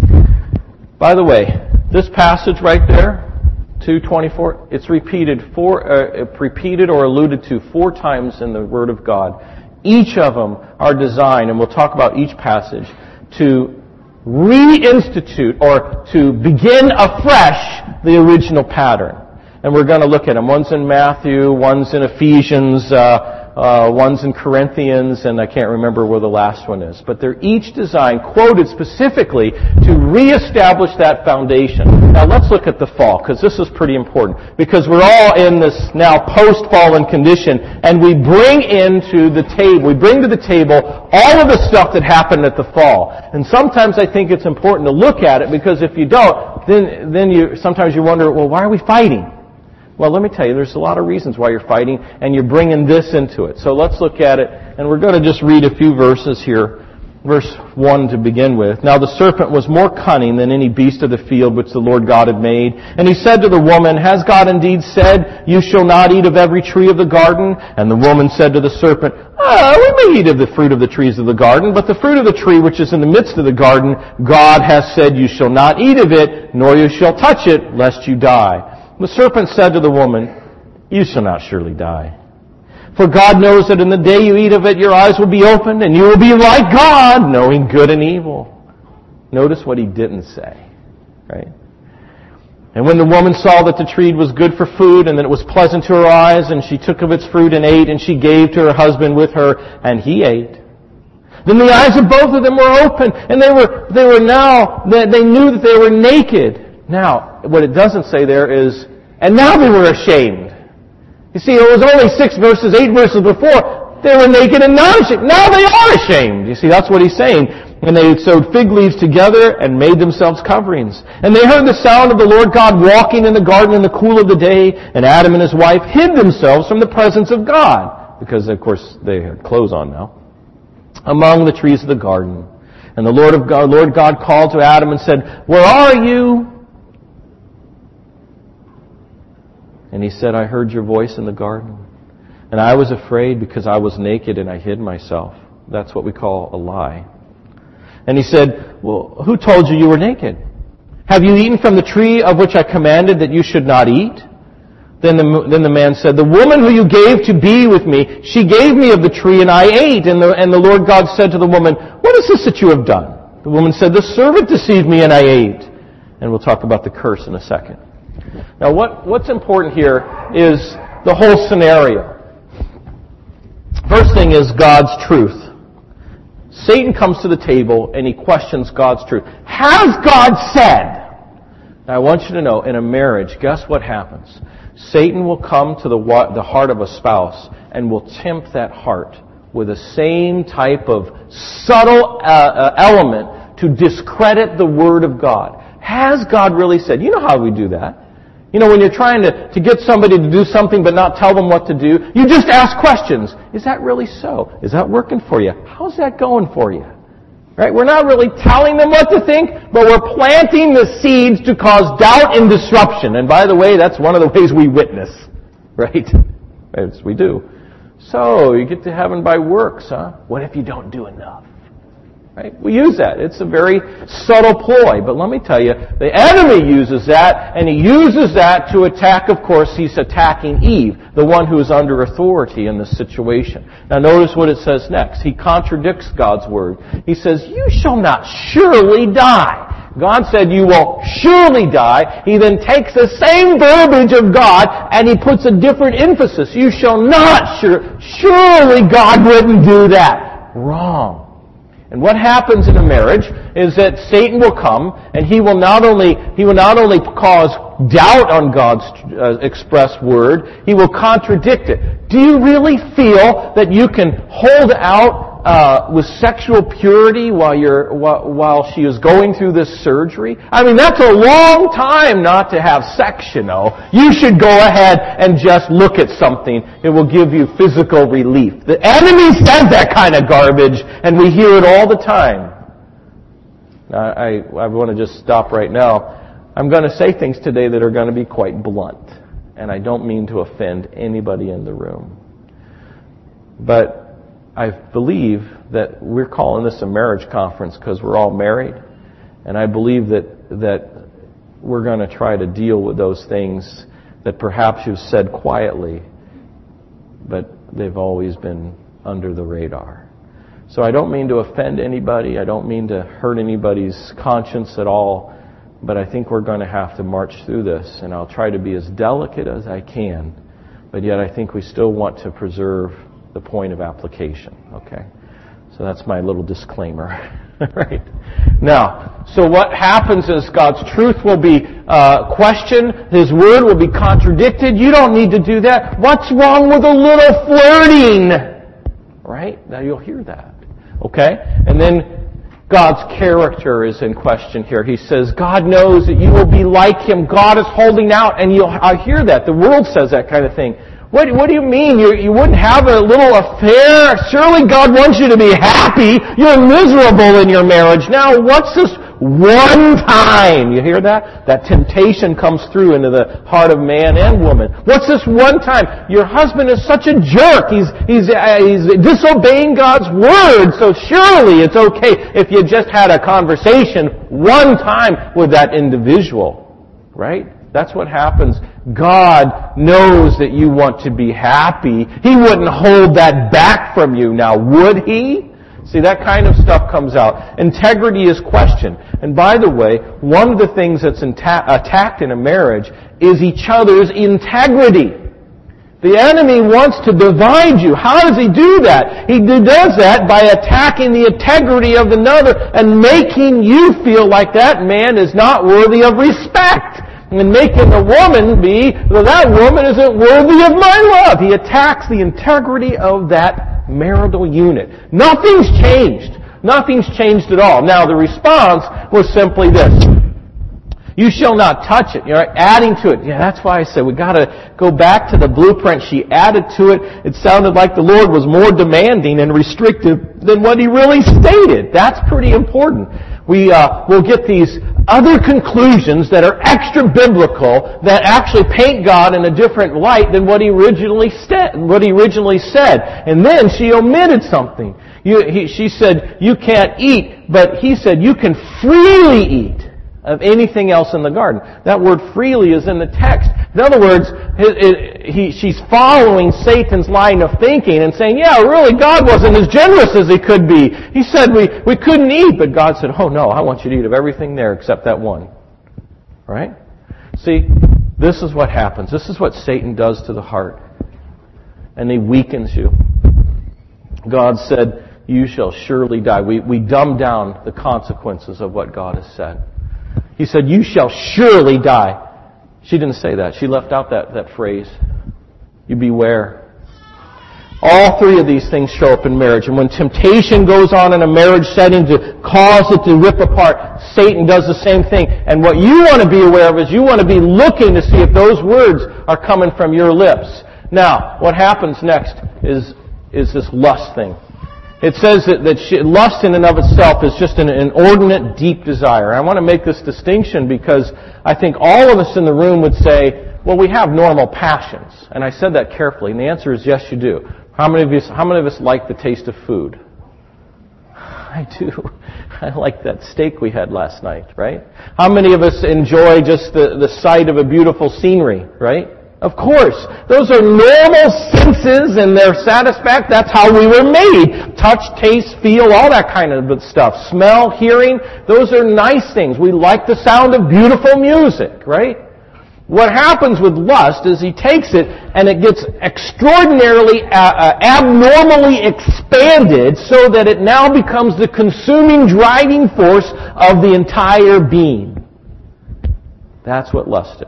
By the way, this passage right there, two twenty-four, it's repeated four, uh, repeated or alluded to four times in the Word of God. Each of them are designed, and we'll talk about each passage, to reinstitute or to begin afresh the original pattern. And we're going to look at them. One's in Matthew, one's in Ephesians, uh, uh, one's in Corinthians, and I can't remember where the last one is. But they're each designed, quoted specifically, to reestablish that foundation. Now let's look at the fall, because this is pretty important. Because we're all in this now post-fallen condition, and we bring into the table, we bring to the table all of the stuff that happened at the fall. And sometimes I think it's important to look at it, because if you don't, then then you sometimes you wonder, well, why are we fighting? Well, let me tell you, there's a lot of reasons why you're fighting, and you're bringing this into it. So let's look at it, and we're going to just read a few verses here. Verse one to begin with. Now the serpent was more cunning than any beast of the field which the Lord God had made. And he said to the woman, Has God indeed said, You shall not eat of every tree of the garden? And the woman said to the serpent, Oh, we may eat of the fruit of the trees of the garden, but the fruit of the tree which is in the midst of the garden, God has said, You shall not eat of it, nor you shall touch it, lest you die. The serpent said to the woman, You shall not surely die. For God knows that in the day you eat of it, your eyes will be opened, and you will be like God, knowing good and evil. Notice what he didn't say, right? And when the woman saw that the tree was good for food, and that it was pleasant to her eyes, and she took of its fruit and ate, and she gave to her husband with her, and he ate. Then the eyes of both of them were open, and they were they were now they knew that they were naked. Now, what it doesn't say there is, and now they were ashamed. You see, it was only six verses, eight verses before, they were naked and not ashamed. Now they are ashamed. You see, that's what he's saying. And they sewed fig leaves together and made themselves coverings. And they heard the sound of the Lord God walking in the garden in the cool of the day, and Adam and his wife hid themselves from the presence of God, because, of course, they had clothes on now, among the trees of the garden. And the Lord of God, Lord God called to Adam and said, Where are you? And he said, I heard your voice in the garden, and I was afraid because I was naked and I hid myself. That's what we call a lie. And he said, Well, who told you you were naked? Have you eaten from the tree of which I commanded that you should not eat? Then the, then the man said, The woman who you gave to be with me, she gave me of the tree and I ate. And the, and the Lord God said to the woman, What is this that you have done? The woman said, The servant deceived me and I ate. And we'll talk about the curse in a second. Now, what, what's important here is the whole scenario. First thing is God's truth. Satan comes to the table and he questions God's truth. Has God said? Now, I want you to know, in a marriage, guess what happens? Satan will come to the, the heart of a spouse and will tempt that heart with the same type of subtle uh, uh, element to discredit the Word of God. Has God really said? You know how we do that. You know, when you're trying to, to get somebody to do something but not tell them what to do, you just ask questions. Is that really so? Is that working for you? How's that going for you? Right? We're not really telling them what to think, but we're planting the seeds to cause doubt and disruption. And by the way, that's one of the ways we witness. Right? Yes, we do. So, you get to heaven by works, huh? What if you don't do enough? Right? We use that. It's a very subtle ploy. But let me tell you, the enemy uses that, and he uses that to attack, of course, he's attacking Eve, the one who is under authority in this situation. Now notice what it says next. He contradicts God's word. He says, you shall not surely die. God said, you will surely die. He then takes the same verbiage of God, and he puts a different emphasis. You shall not sure. Surely God wouldn't do that. Wrong. And what happens in a marriage is that Satan will come and he will not only he will not only cause doubt on God's uh, expressed word, he will contradict it. Do you really feel that you can hold out uh, with sexual purity while you're while, while she is going through this surgery? I mean, that's a long time not to have sex, you know. You should go ahead and just look at something. It will give you physical relief. The enemy says that kind of garbage, and we hear it all the time. I, I, I want to just stop right now. I'm going to say things today that are going to be quite blunt, and I don't mean to offend anybody in the room. But I believe that we're calling this a marriage conference because we're all married, and I believe that that we're going to try to deal with those things that perhaps you've said quietly, but they've always been under the radar. So I don't mean to offend anybody. I don't mean to hurt anybody's conscience at all. But I think we're going to have to march through this. And I'll try to be as delicate as I can. But yet I think we still want to preserve the point of application. Okay? So that's my little disclaimer. Right? Now, so what happens is God's truth will be uh, questioned. His word will be contradicted. You don't need to do that. What's wrong with a little flirting? Right? Now you'll hear that. Okay? And then God's character is in question here. He says, God knows that you will be like Him. God is holding out, and you'll, I hear that. The world says that kind of thing. What, what do you mean? You, you wouldn't have a little affair? Surely God wants you to be happy. You're miserable in your marriage. Now, what's this one time? You hear that? That temptation comes through into the heart of man and woman. What's this one time? Your husband is such a jerk. He's, he's, uh, he's disobeying God's word. So surely it's okay if you just had a conversation one time with that individual. Right? That's what happens. God knows that you want to be happy. He wouldn't hold that back from you now, would He? See, that kind of stuff comes out. Integrity is questioned. And by the way, one of the things that's inta- attacked in a marriage is each other's integrity. The enemy wants to divide you. How does he do that? He does that by attacking the integrity of another and making you feel like that man is not worthy of respect. And making the woman be, well, that woman isn't worthy of my love. He attacks the integrity of that marital unit. Nothing's changed. Nothing's changed at all. Now, the response was simply this. You shall not touch it. You're adding to it. Yeah, that's why I said we got to go back to the blueprint. She added to it. It sounded like the Lord was more demanding and restrictive than what He really stated. That's pretty important. We uh, will get these other conclusions that are extra biblical that actually paint God in a different light than what He originally said. What He originally said, and then she omitted something. You, he, she said you can't eat, but He said you can freely eat of anything else in the garden. That word freely is in the text. In other words, it, it, he, she's following Satan's line of thinking and saying, yeah, really, God wasn't as generous as He could be. He said we, we couldn't eat, but God said, oh no, I want you to eat of everything there except that one. Right? See, this is what happens. This is what Satan does to the heart. And he weakens you. God said, you shall surely die. We, we dumb down the consequences of what God has said. He said, you shall surely die. She didn't say that. She left out that, that phrase. You beware. All three of these things show up in marriage. And when temptation goes on in a marriage setting to cause it to rip apart, Satan does the same thing. And what you want to be aware of is you want to be looking to see if those words are coming from your lips. Now, what happens next is, is this lust thing. It says that, that she, lust in and of itself is just an inordinate, deep desire. I want to make this distinction because I think all of us in the room would say, well, we have normal passions. And I said that carefully, and the answer is yes, you do. How many of us, how many of us like the taste of food? I do. I like that steak we had last night, right? How many of us enjoy just the, the sight of a beautiful scenery, right? Of course. Those are normal senses and they're satisfact. That's how we were made. Touch, taste, feel, all that kind of stuff. Smell, hearing, those are nice things. We like the sound of beautiful music, right? What happens with lust is he takes it and it gets extraordinarily, uh, uh, abnormally expanded so that it now becomes the consuming driving force of the entire being. That's what lust is.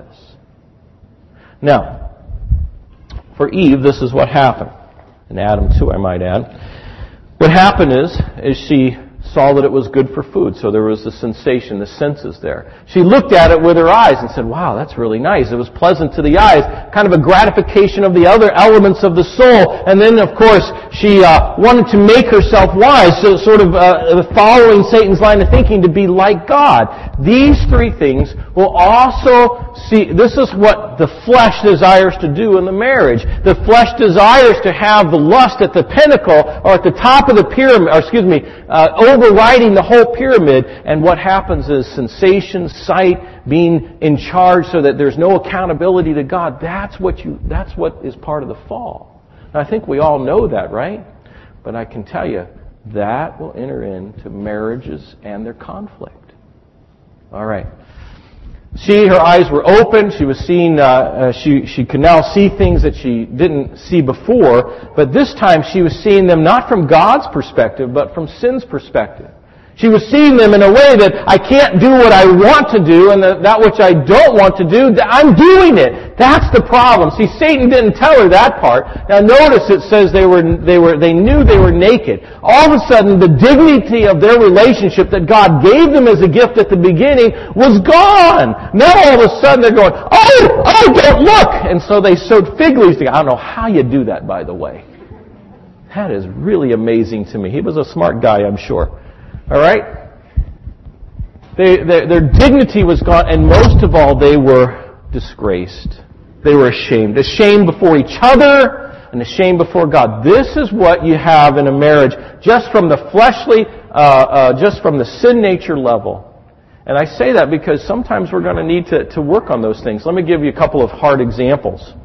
Now, for Eve, this is what happened. And Adam too, I might add. What happened is, is she saw that it was good for food. So there was the sensation, the senses there. She looked at it with her eyes and said, wow, that's really nice. It was pleasant to the eyes. Kind of a gratification of the other elements of the soul. And then, of course, she uh, wanted to make herself wise, so sort of uh, following Satan's line of thinking to be like God. These three things will also see, this is what the flesh desires to do in the marriage. The flesh desires to have the lust at the pinnacle or at the top of the pyramid, or excuse me, uh, overriding the whole pyramid. And what happens is sensation, sight, being in charge so that there's no accountability to God. That's what you, that's what is part of the fall. Now, I think we all know that, right? But I can tell you, that will enter into marriages and their conflict. All right. She, her eyes were open. She was seeing, uh, uh, she, she could now see things that she didn't see before. But this time she was seeing them not from God's perspective, but from sin's perspective. She was seeing them in a way that I can't do what I want to do, and that, that which I don't want to do, I'm doing it. That's the problem. See, Satan didn't tell her that part. Now notice it says they were, they were, they knew they were naked. All of a sudden, the dignity of their relationship that God gave them as a gift at the beginning was gone. Now all of a sudden they're going, oh, oh, don't look! And so they sewed fig leaves together. I don't know how you do that, by the way. That is really amazing to me. He was a smart guy, I'm sure. All right? They, their, their dignity was gone, and most of all, they were disgraced. They were ashamed. Ashamed before each other, and ashamed before God. This is what you have in a marriage, just from the fleshly, uh, uh, just from the sin nature level. And I say that because sometimes we're going to need to, to work on those things. Let me give you a couple of hard examples.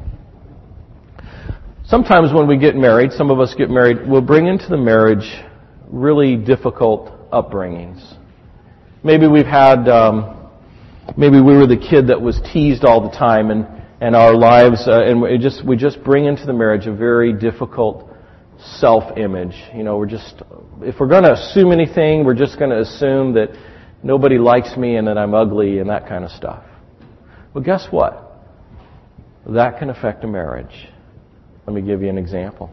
Sometimes when we get married, some of us get married, we'll bring into the marriage really difficult upbringings. Maybe we've had, um, maybe we were the kid that was teased all the time, and, and our lives, uh, and we just we just bring into the marriage a very difficult self-image. You know, we're just, if we're going to assume anything, we're just going to assume that nobody likes me and that I'm ugly and that kind of stuff. Well, guess what? That can affect a marriage. Let me give you an example.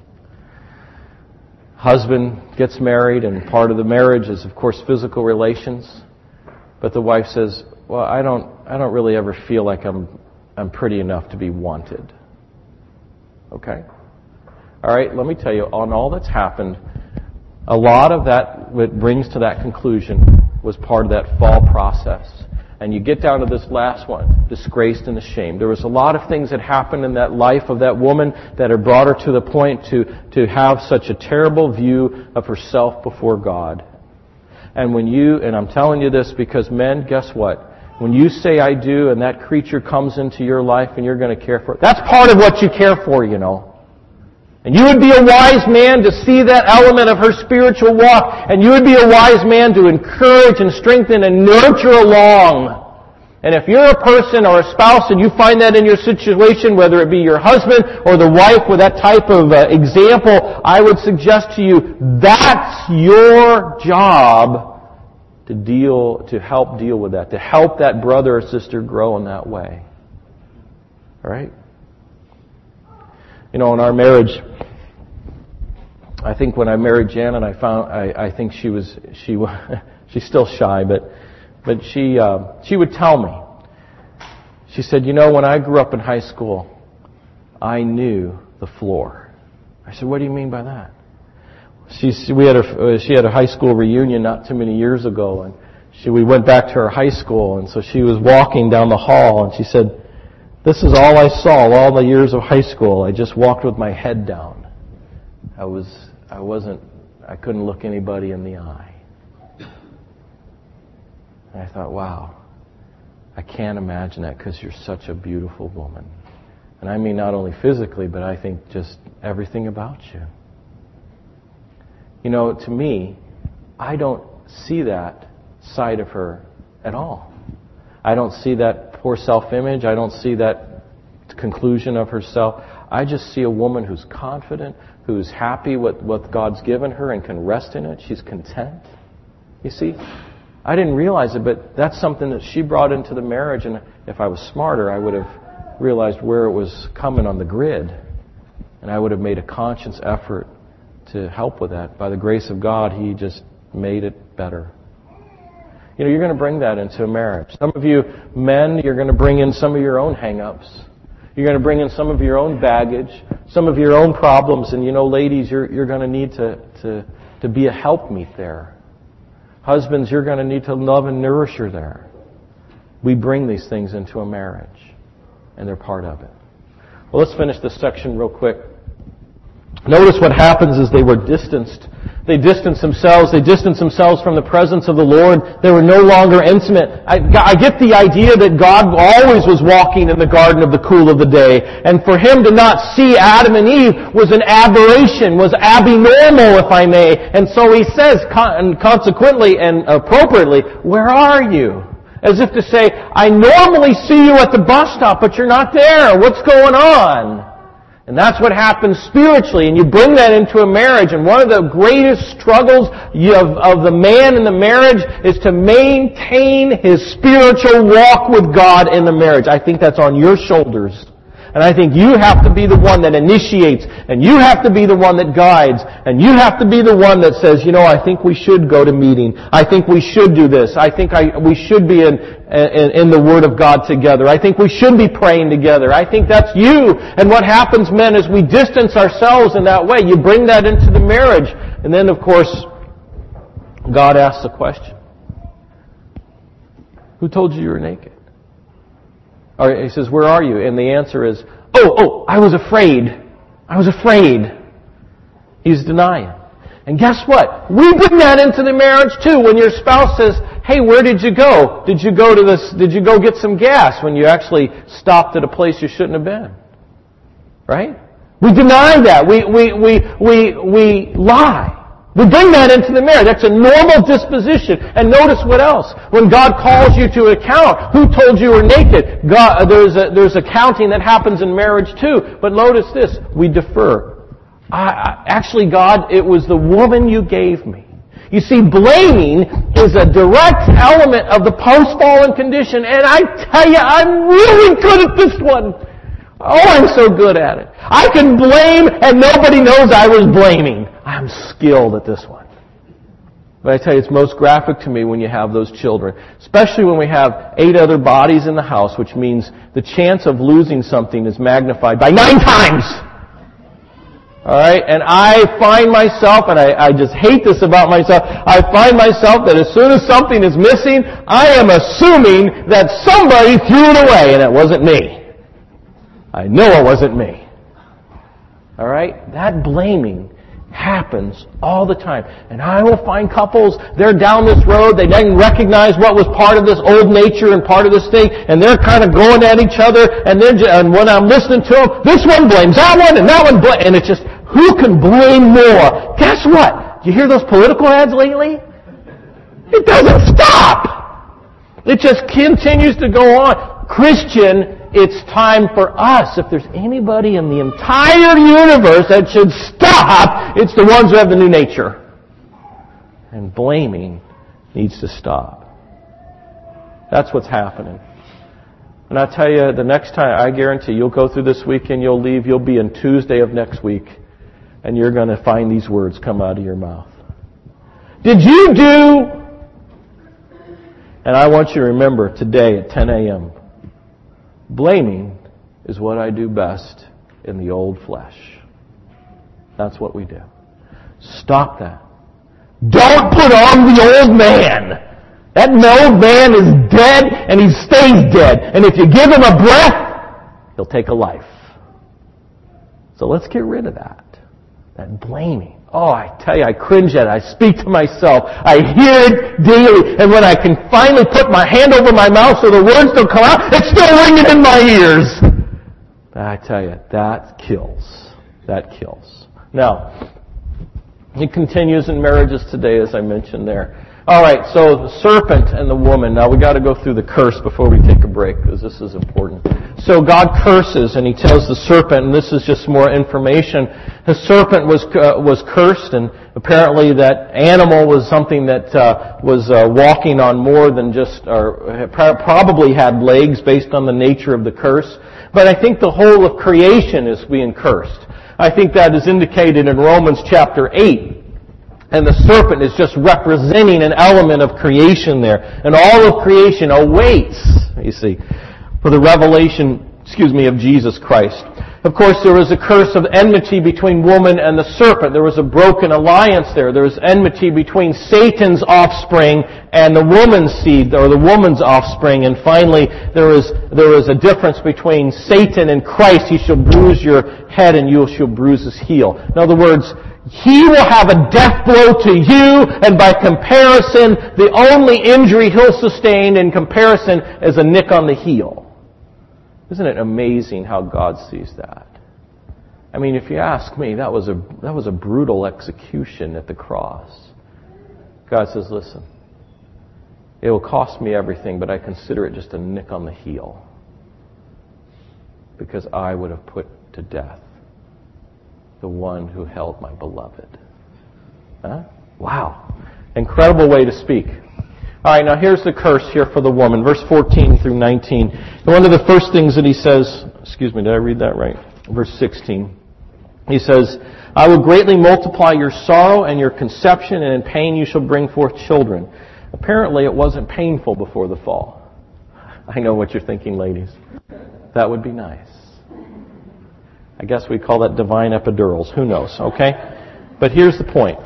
Husband gets married, and part of the marriage is, of course, physical relations. But the wife says, "Well, I don't, I don't really ever feel like I'm, I'm pretty enough to be wanted." Okay, all right. Let me tell you, on all that's happened, a lot of that, what brings to that conclusion, was part of that fall process. And you get down to this last one, disgraced and ashamed. There was a lot of things that happened in that life of that woman that had brought her to the point to, to have such a terrible view of herself before God. And when you, and I'm telling you this because men, guess what? When you say I do and that creature comes into your life and you're going to care for it, that's part of what you care for, you know. And you would be a wise man to see that element of her spiritual walk. And you would be a wise man to encourage and strengthen and nurture along. And if you're a person or a spouse and you find that in your situation, whether it be your husband or the wife with that type of uh, example, I would suggest to you, that's your job to deal, to help deal with that, to help that brother or sister grow in that way. All right? You know, in our marriage, I think when I married Janet, I found I, I think she was she she's still shy, but but she uh, she would tell me. She said, "You know, when I grew up in high school, I knew the floor." I said, "What do you mean by that?" She we had a she had a high school reunion not too many years ago, and she we went back to her high school, and so she was walking down the hall, and she said, "This is all I saw all the years of high school. I just walked with my head down. I was I wasn't I couldn't look anybody in the eye." And I thought, wow, I can't imagine that because you're such a beautiful woman. And I mean not only physically, but I think just everything about you. You know, to me, I don't see that side of her at all. I don't see that poor self-image. I don't see that conclusion of herself. I just see a woman who's confident, who's happy with what God's given her and can rest in it. She's content. You see? I didn't realize it, but that's something that she brought into the marriage, and if I was smarter, I would have realized where it was coming on the grid, and I would have made a conscious effort to help with that. By the grace of God, He just made it better. You know, you're going to bring that into a marriage. Some of you men, you're going to bring in some of your own hang-ups. You're going to bring in some of your own baggage, some of your own problems, and you know, ladies, you're you're going to need to to to be a helpmeet there. Husbands, you're going to need to love and nourish her there. We bring these things into a marriage, and they're part of it. Well, let's finish this section real quick. Notice what happens is they were distanced. They distanced themselves. They distanced themselves from the presence of the Lord. They were no longer intimate. I, I get the idea that God always was walking in the garden of the cool of the day. And for Him to not see Adam and Eve was an aberration, was abnormal, if I may. And so He says, con- consequently and appropriately, "Where are you?" As if to say, I normally see you at the bus stop, but you're not there. What's going on? And that's what happens spiritually, and you bring that into a marriage. And one of the greatest struggles of, of the man in the marriage is to maintain his spiritual walk with God in the marriage. I think that's on your shoulders. And I think you have to be the one that initiates, and you have to be the one that guides, and you have to be the one that says, you know, I think we should go to meeting. I think we should do this. I think I, we should be in, in, in the Word of God together. I think we should be praying together. I think that's you. And what happens, men, is we distance ourselves in that way. You bring that into the marriage. And then, of course, God asks the question, who told you you were naked? Or He says, where are you? And the answer is, oh, oh, I was afraid. I was afraid. He's denying. And guess what? We bring that into the marriage too. When your spouse says, hey, where did you go? Did you go to this, did you go get some gas when you actually stopped at a place you shouldn't have been? Right? We deny that. We, we, we, we, we lie. We bring that into the marriage. That's a normal disposition. And notice what else. When God calls you to account, who told you were naked? God, there's a, there's accounting that happens in marriage too. But notice this. We defer. I, I, actually, God, it was the woman you gave me. You see, blaming is a direct element of the post-fallen condition. And I tell you, I'm really good at this one. Oh, I'm so good at it. I can blame and nobody knows I was blaming. I'm skilled at this one. But I tell you, it's most graphic to me when you have those children. Especially when we have eight other bodies in the house, which means the chance of losing something is magnified by nine times. Alright? And I find myself, and I, I just hate this about myself, I find myself that as soon as something is missing, I am assuming that somebody threw it away, and it wasn't me. I know it wasn't me. Alright? That blaming happens all the time. And I will find couples, they're down this road, they didn't recognize what was part of this old nature and part of this thing, and they're kind of going at each other, and then and when I'm listening to them, this one blames that one, and that one blames, and it's just, who can blame more? Guess what? Do you hear those political ads lately? It doesn't stop! It just continues to go on. Christian, it's time for us. If there's anybody in the entire universe that should stop, it's the ones who have the new nature. And blaming needs to stop. That's what's happening. And I tell you, the next time, I guarantee you'll go through this week and you'll leave, you'll be in Tuesday of next week, and you're going to find these words come out of your mouth. Did you do? And I want you to remember today at ten a.m., blaming is what I do best in the old flesh. That's what we do. Stop that. Don't put on the old man. That old man is dead, and he stays dead. And if you give him a breath, he'll take a life. So let's get rid of that. That blaming. Oh, I tell you, I cringe at it. I speak to myself. I hear it daily. And when I can finally put my hand over my mouth so the words don't come out, it's still ringing in my ears. I tell you, that kills. That kills. Now, it continues in marriages today, as I mentioned there. All right, so the serpent and the woman. Now we got to go through the curse before we take a break, because this is important. So God curses, and He tells the serpent, and this is just more information. The serpent was uh, was cursed, and apparently that animal was something that uh, was uh, walking on more than just, or probably had legs based on the nature of the curse. But I think the whole of creation is being cursed. I think that is indicated in Romans chapter eight. And the serpent is just representing an element of creation there. And all of creation awaits, you see, for the revelation, excuse me, of Jesus Christ. Of course, there was a curse of enmity between woman and the serpent. There was a broken alliance there. There was enmity between Satan's offspring and the woman's seed, or the woman's offspring. And finally, there was, there was a difference between Satan and Christ. He shall bruise your head and you shall bruise his heel. In other words, he will have a death blow to you, and by comparison, the only injury he'll sustain in comparison is a nick on the heel. Isn't it amazing how God sees that? I mean, if you ask me, that was a that was a brutal execution at the cross. God says, listen, it will cost me everything, but I consider it just a nick on the heel, because I would have put to death the one who held my beloved. Huh? Wow. Incredible way to speak. All right, now here's the curse here for the woman. Verse fourteen through nineteen. And one of the first things that he says, excuse me, did I read that right? Verse sixteen. He says, I will greatly multiply your sorrow and your conception, and in pain you shall bring forth children. Apparently it wasn't painful before the fall. I know what you're thinking, ladies. That would be nice. I guess we call that divine epidurals. Who knows, okay? But here's the point.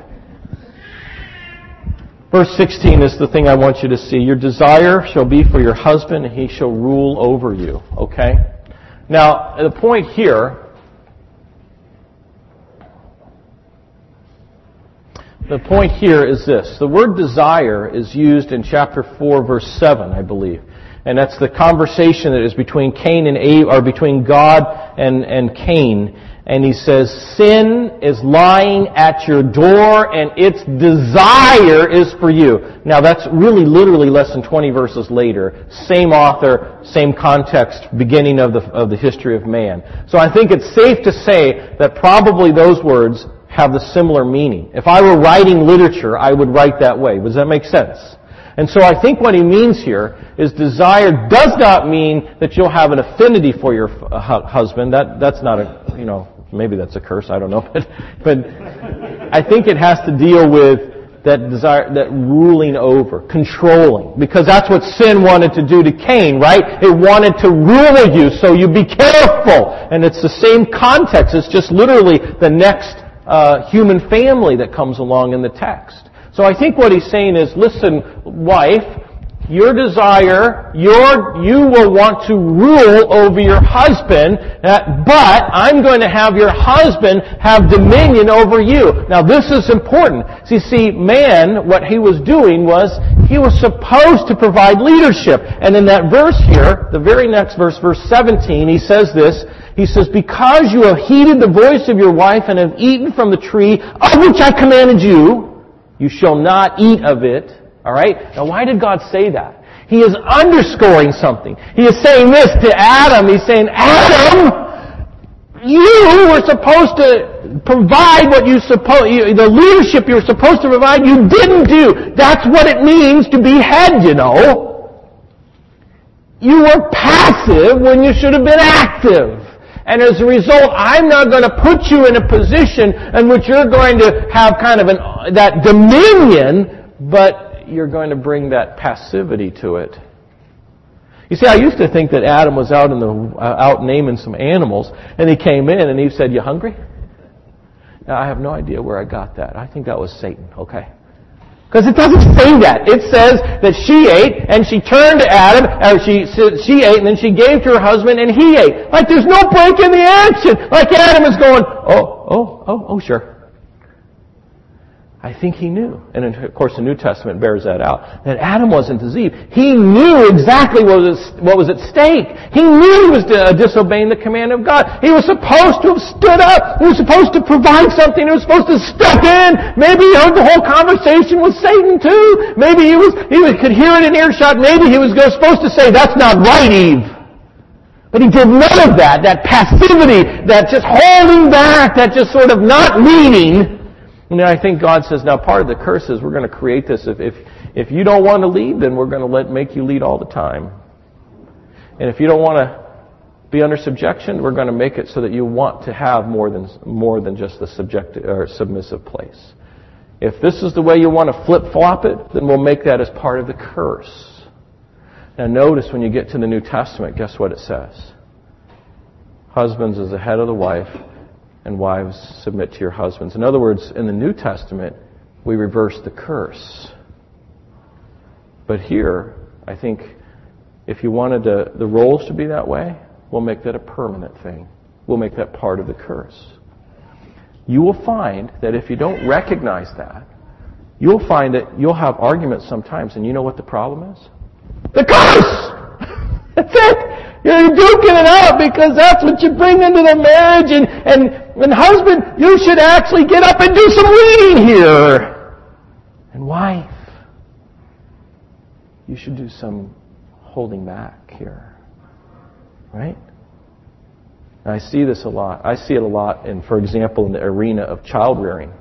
Verse sixteen is the thing I want you to see. Your desire shall be for your husband, and he shall rule over you. Okay? Now, the point here, the point here is this. The word desire is used in chapter four, verse seven, I believe. And that's the conversation that is between Cain and Abel, or between God and, and Cain. And he says, sin is lying at your door, and its desire is for you. Now that's really literally less than twenty verses later. Same author, same context, beginning of the, of the history of man. So I think it's safe to say that probably those words have the similar meaning. If I were writing literature, I would write that way. Does that make sense? And so I think what he means here is desire does not mean that you'll have an affinity for your husband. That that's not a, you know, maybe that's a curse, I don't know. But, but I think it has to deal with that desire, that ruling over, controlling. Because that's what sin wanted to do to Cain, right? It wanted to rule you, so you be careful. And it's the same context. It's just literally the next uh, human family that comes along in the text. So I think what he's saying is, listen, wife, your desire, your, you will want to rule over your husband, but I'm going to have your husband have dominion over you. Now this is important. See, see, man, what he was doing was, he was supposed to provide leadership. And in that verse here, the very next verse, verse seventeen, he says this, he says, because you have heeded the voice of your wife and have eaten from the tree of which I commanded you, you shall not eat of it. All right? Now, why did God say that? He is underscoring something. He is saying this to Adam. He's saying, Adam, You were supposed to provide what you supposed, the leadership you were supposed to provide, you didn't do. That's what it means to be head, you know. You were passive when you should have been active. And as a result, I'm not going to put you in a position in which you're going to have kind of an, that dominion, but you're going to bring that passivity to it. You see, I used to think that Adam was out in the uh, out naming some animals, and he came in and he said, "You hungry?" Now, I have no idea where I got that. I think that was Satan, okay? Because it doesn't say that. It says that she ate, and she turned to Adam, or she she ate, and then she gave to her husband, and he ate. Like there's no break in the action. Like Adam is going, oh, oh, oh, oh, sure. I think he knew, and of course the New Testament bears that out, that Adam wasn't deceived. He knew exactly what was, what was at stake. He knew he was disobeying the command of God. He was supposed to have stood up. He was supposed to provide something. He was supposed to step in. Maybe he heard the whole conversation with Satan too. Maybe he was he could hear it in earshot. Maybe he was supposed to say, "That's not right, Eve." But he did none of that. That passivity, that just holding back, that just sort of not leading. And I think God says, now part of the curse is we're going to create this. If, if, if you don't want to lead, then we're going to let make you lead all the time. And if you don't want to be under subjection, we're going to make it so that you want to have more than, more than just the subjective or submissive place. If this is the way you want to flip-flop it, then we'll make that as part of the curse. Now notice when you get to the New Testament, guess what it says? Husbands is the head of the wife, and wives, submit to your husbands. In other words, in the New Testament, we reverse the curse. But here, I think, if you wanted the, the roles to be that way, we'll make that a permanent thing. We'll make that part of the curse. You will find that if you don't recognize that, you'll find that you'll have arguments sometimes, and you know what the problem is? The curse! That's it! You're duking it out because that's what you bring into the marriage, and, and, and husband, you should actually get up and do some reading here. And wife, you should do some holding back here. Right? And I see this a lot. I see it a lot in, for example, in the arena of child rearing.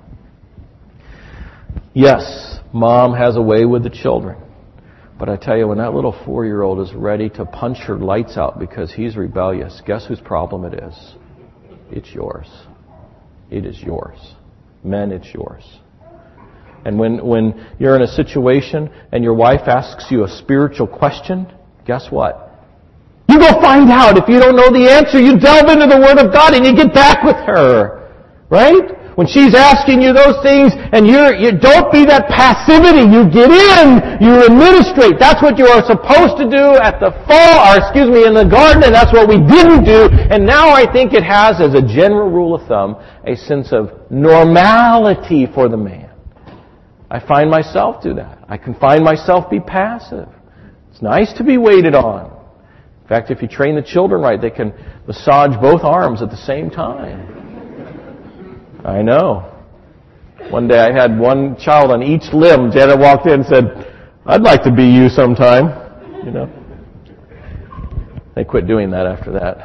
Yes, mom has a way with the children. But I tell you, when that little four-year-old is ready to punch her lights out because he's rebellious, guess whose problem it is? It's yours. It is yours. Men, it's yours. And when, when you're in a situation and your wife asks you a spiritual question, guess what? You go find out. If you don't know the answer, you delve into the Word of God and you get back with her. Right? When she's asking you those things, and you're, you don't be that passivity. You get in, you administrate. That's what you are supposed to do at the fall, or excuse me, in the garden, and that's what we didn't do. And now I think it has, as a general rule of thumb, a sense of normality for the man. I find myself do that. I can find myself be passive. It's nice to be waited on. In fact, if you train the children right, they can massage both arms at the same time. I know. One day I had one child on each limb. Janet walked in and said, "I'd like to be you sometime." You know. They quit doing that after that.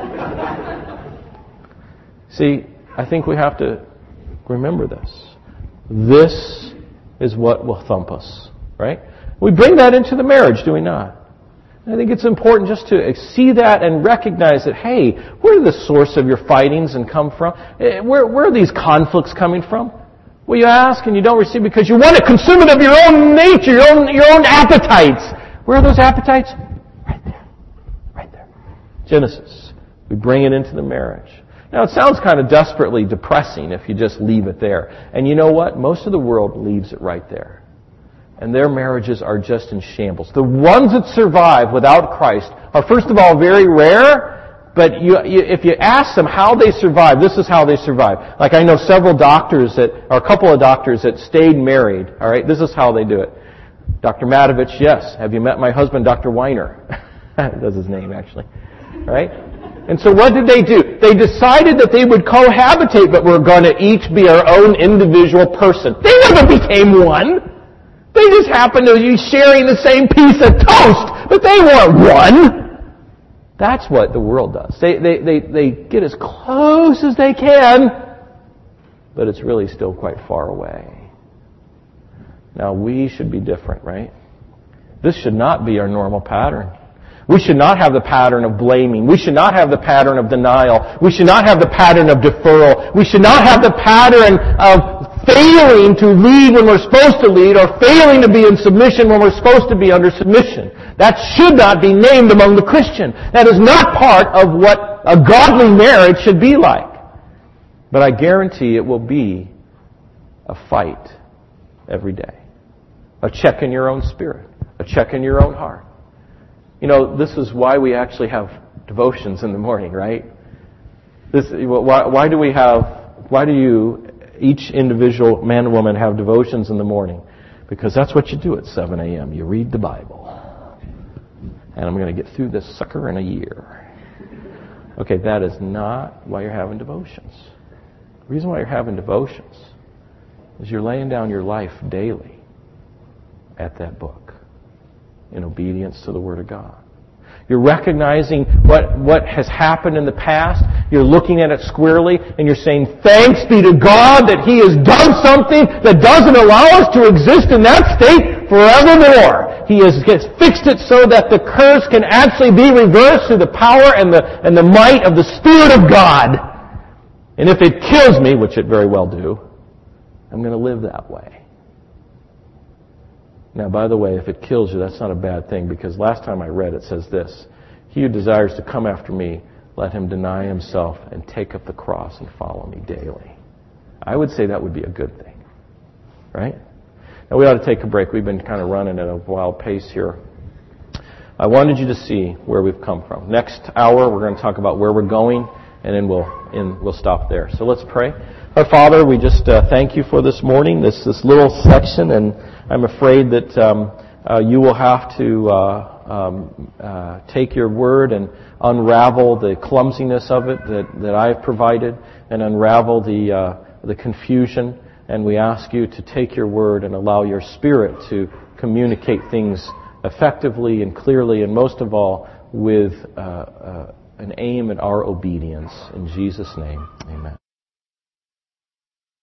See, I think we have to remember this. This is what will thump us, right? We bring that into the marriage, do we not? I think it's important just to see that and recognize that, hey, where are the source of your fightings and come from? Where, where are these conflicts coming from? Well, you ask and you don't receive because you want to consume it of your own nature, your own, your own appetites. Where are those appetites? Right there. Right there. Genesis. We bring it into the marriage. Now, it sounds kind of desperately depressing if you just leave it there. And you know what? Most of the world leaves it right there. And their marriages are just in shambles. The ones that survive without Christ are, first of all, very rare. But you, you, if you ask them how they survive, this is how they survive. Like I know several doctors that, or a couple of doctors that stayed married. All right, this is how they do it. Doctor Matovich, yes. Have you met my husband, Doctor Weiner? That's his name, actually. All right. And so what did they do? They decided that they would cohabitate, but we're going to each be our own individual person. They never became one. They just happened to be sharing the same piece of toast, but they weren't one. That's what the world does. They, they, they, they get as close as they can, but it's really still quite far away. Now, we should be different, right? This should not be our normal pattern. We should not have the pattern of blaming. We should not have the pattern of denial. We should not have the pattern of deferral. We should not have the pattern of failing to lead when we're supposed to lead, or failing to be in submission when we're supposed to be under submission. That should not be named among the Christian. That is not part of what a godly marriage should be like. But I guarantee it will be a fight every day. A check in your own spirit. A check in your own heart. You know, this is why we actually have devotions in the morning, right? This, why, why do we have, why do you, each individual man and woman have devotions in the morning? Because that's what you do at seven a.m. You read the Bible. And I'm going to get through this sucker in a year. Okay, that is not why you're having devotions. The reason why you're having devotions is you're laying down your life daily at that book in obedience to the Word of God. You're recognizing what, what has happened in the past. You're looking at it squarely and you're saying, thanks be to God that He has done something that doesn't allow us to exist in that state forevermore. He has fixed it so that the curse can actually be reversed through the power and the, and the might of the Spirit of God. And if it kills me, which it very well do, I'm going to live that way. Now, by the way, if it kills you, that's not a bad thing, because last time I read it says this: he who desires to come after me, let him deny himself and take up the cross and follow me daily. I would say that would be a good thing. Right? Now, we ought to take a break. We've been kind of running at a wild pace here. I wanted you to see where we've come from. Next hour, we're going to talk about where we're going, and then we'll and we'll stop there. So let's pray. Our Father, we just uh, thank you for this morning, this this little section, and I'm afraid that um, uh, you will have to uh, um, uh, take your word and unravel the clumsiness of it that, that I've provided, and unravel the uh, the confusion. And we ask you to take your word and allow your Spirit to communicate things effectively and clearly, and most of all with uh, uh, an aim at our obedience. In Jesus' name, amen.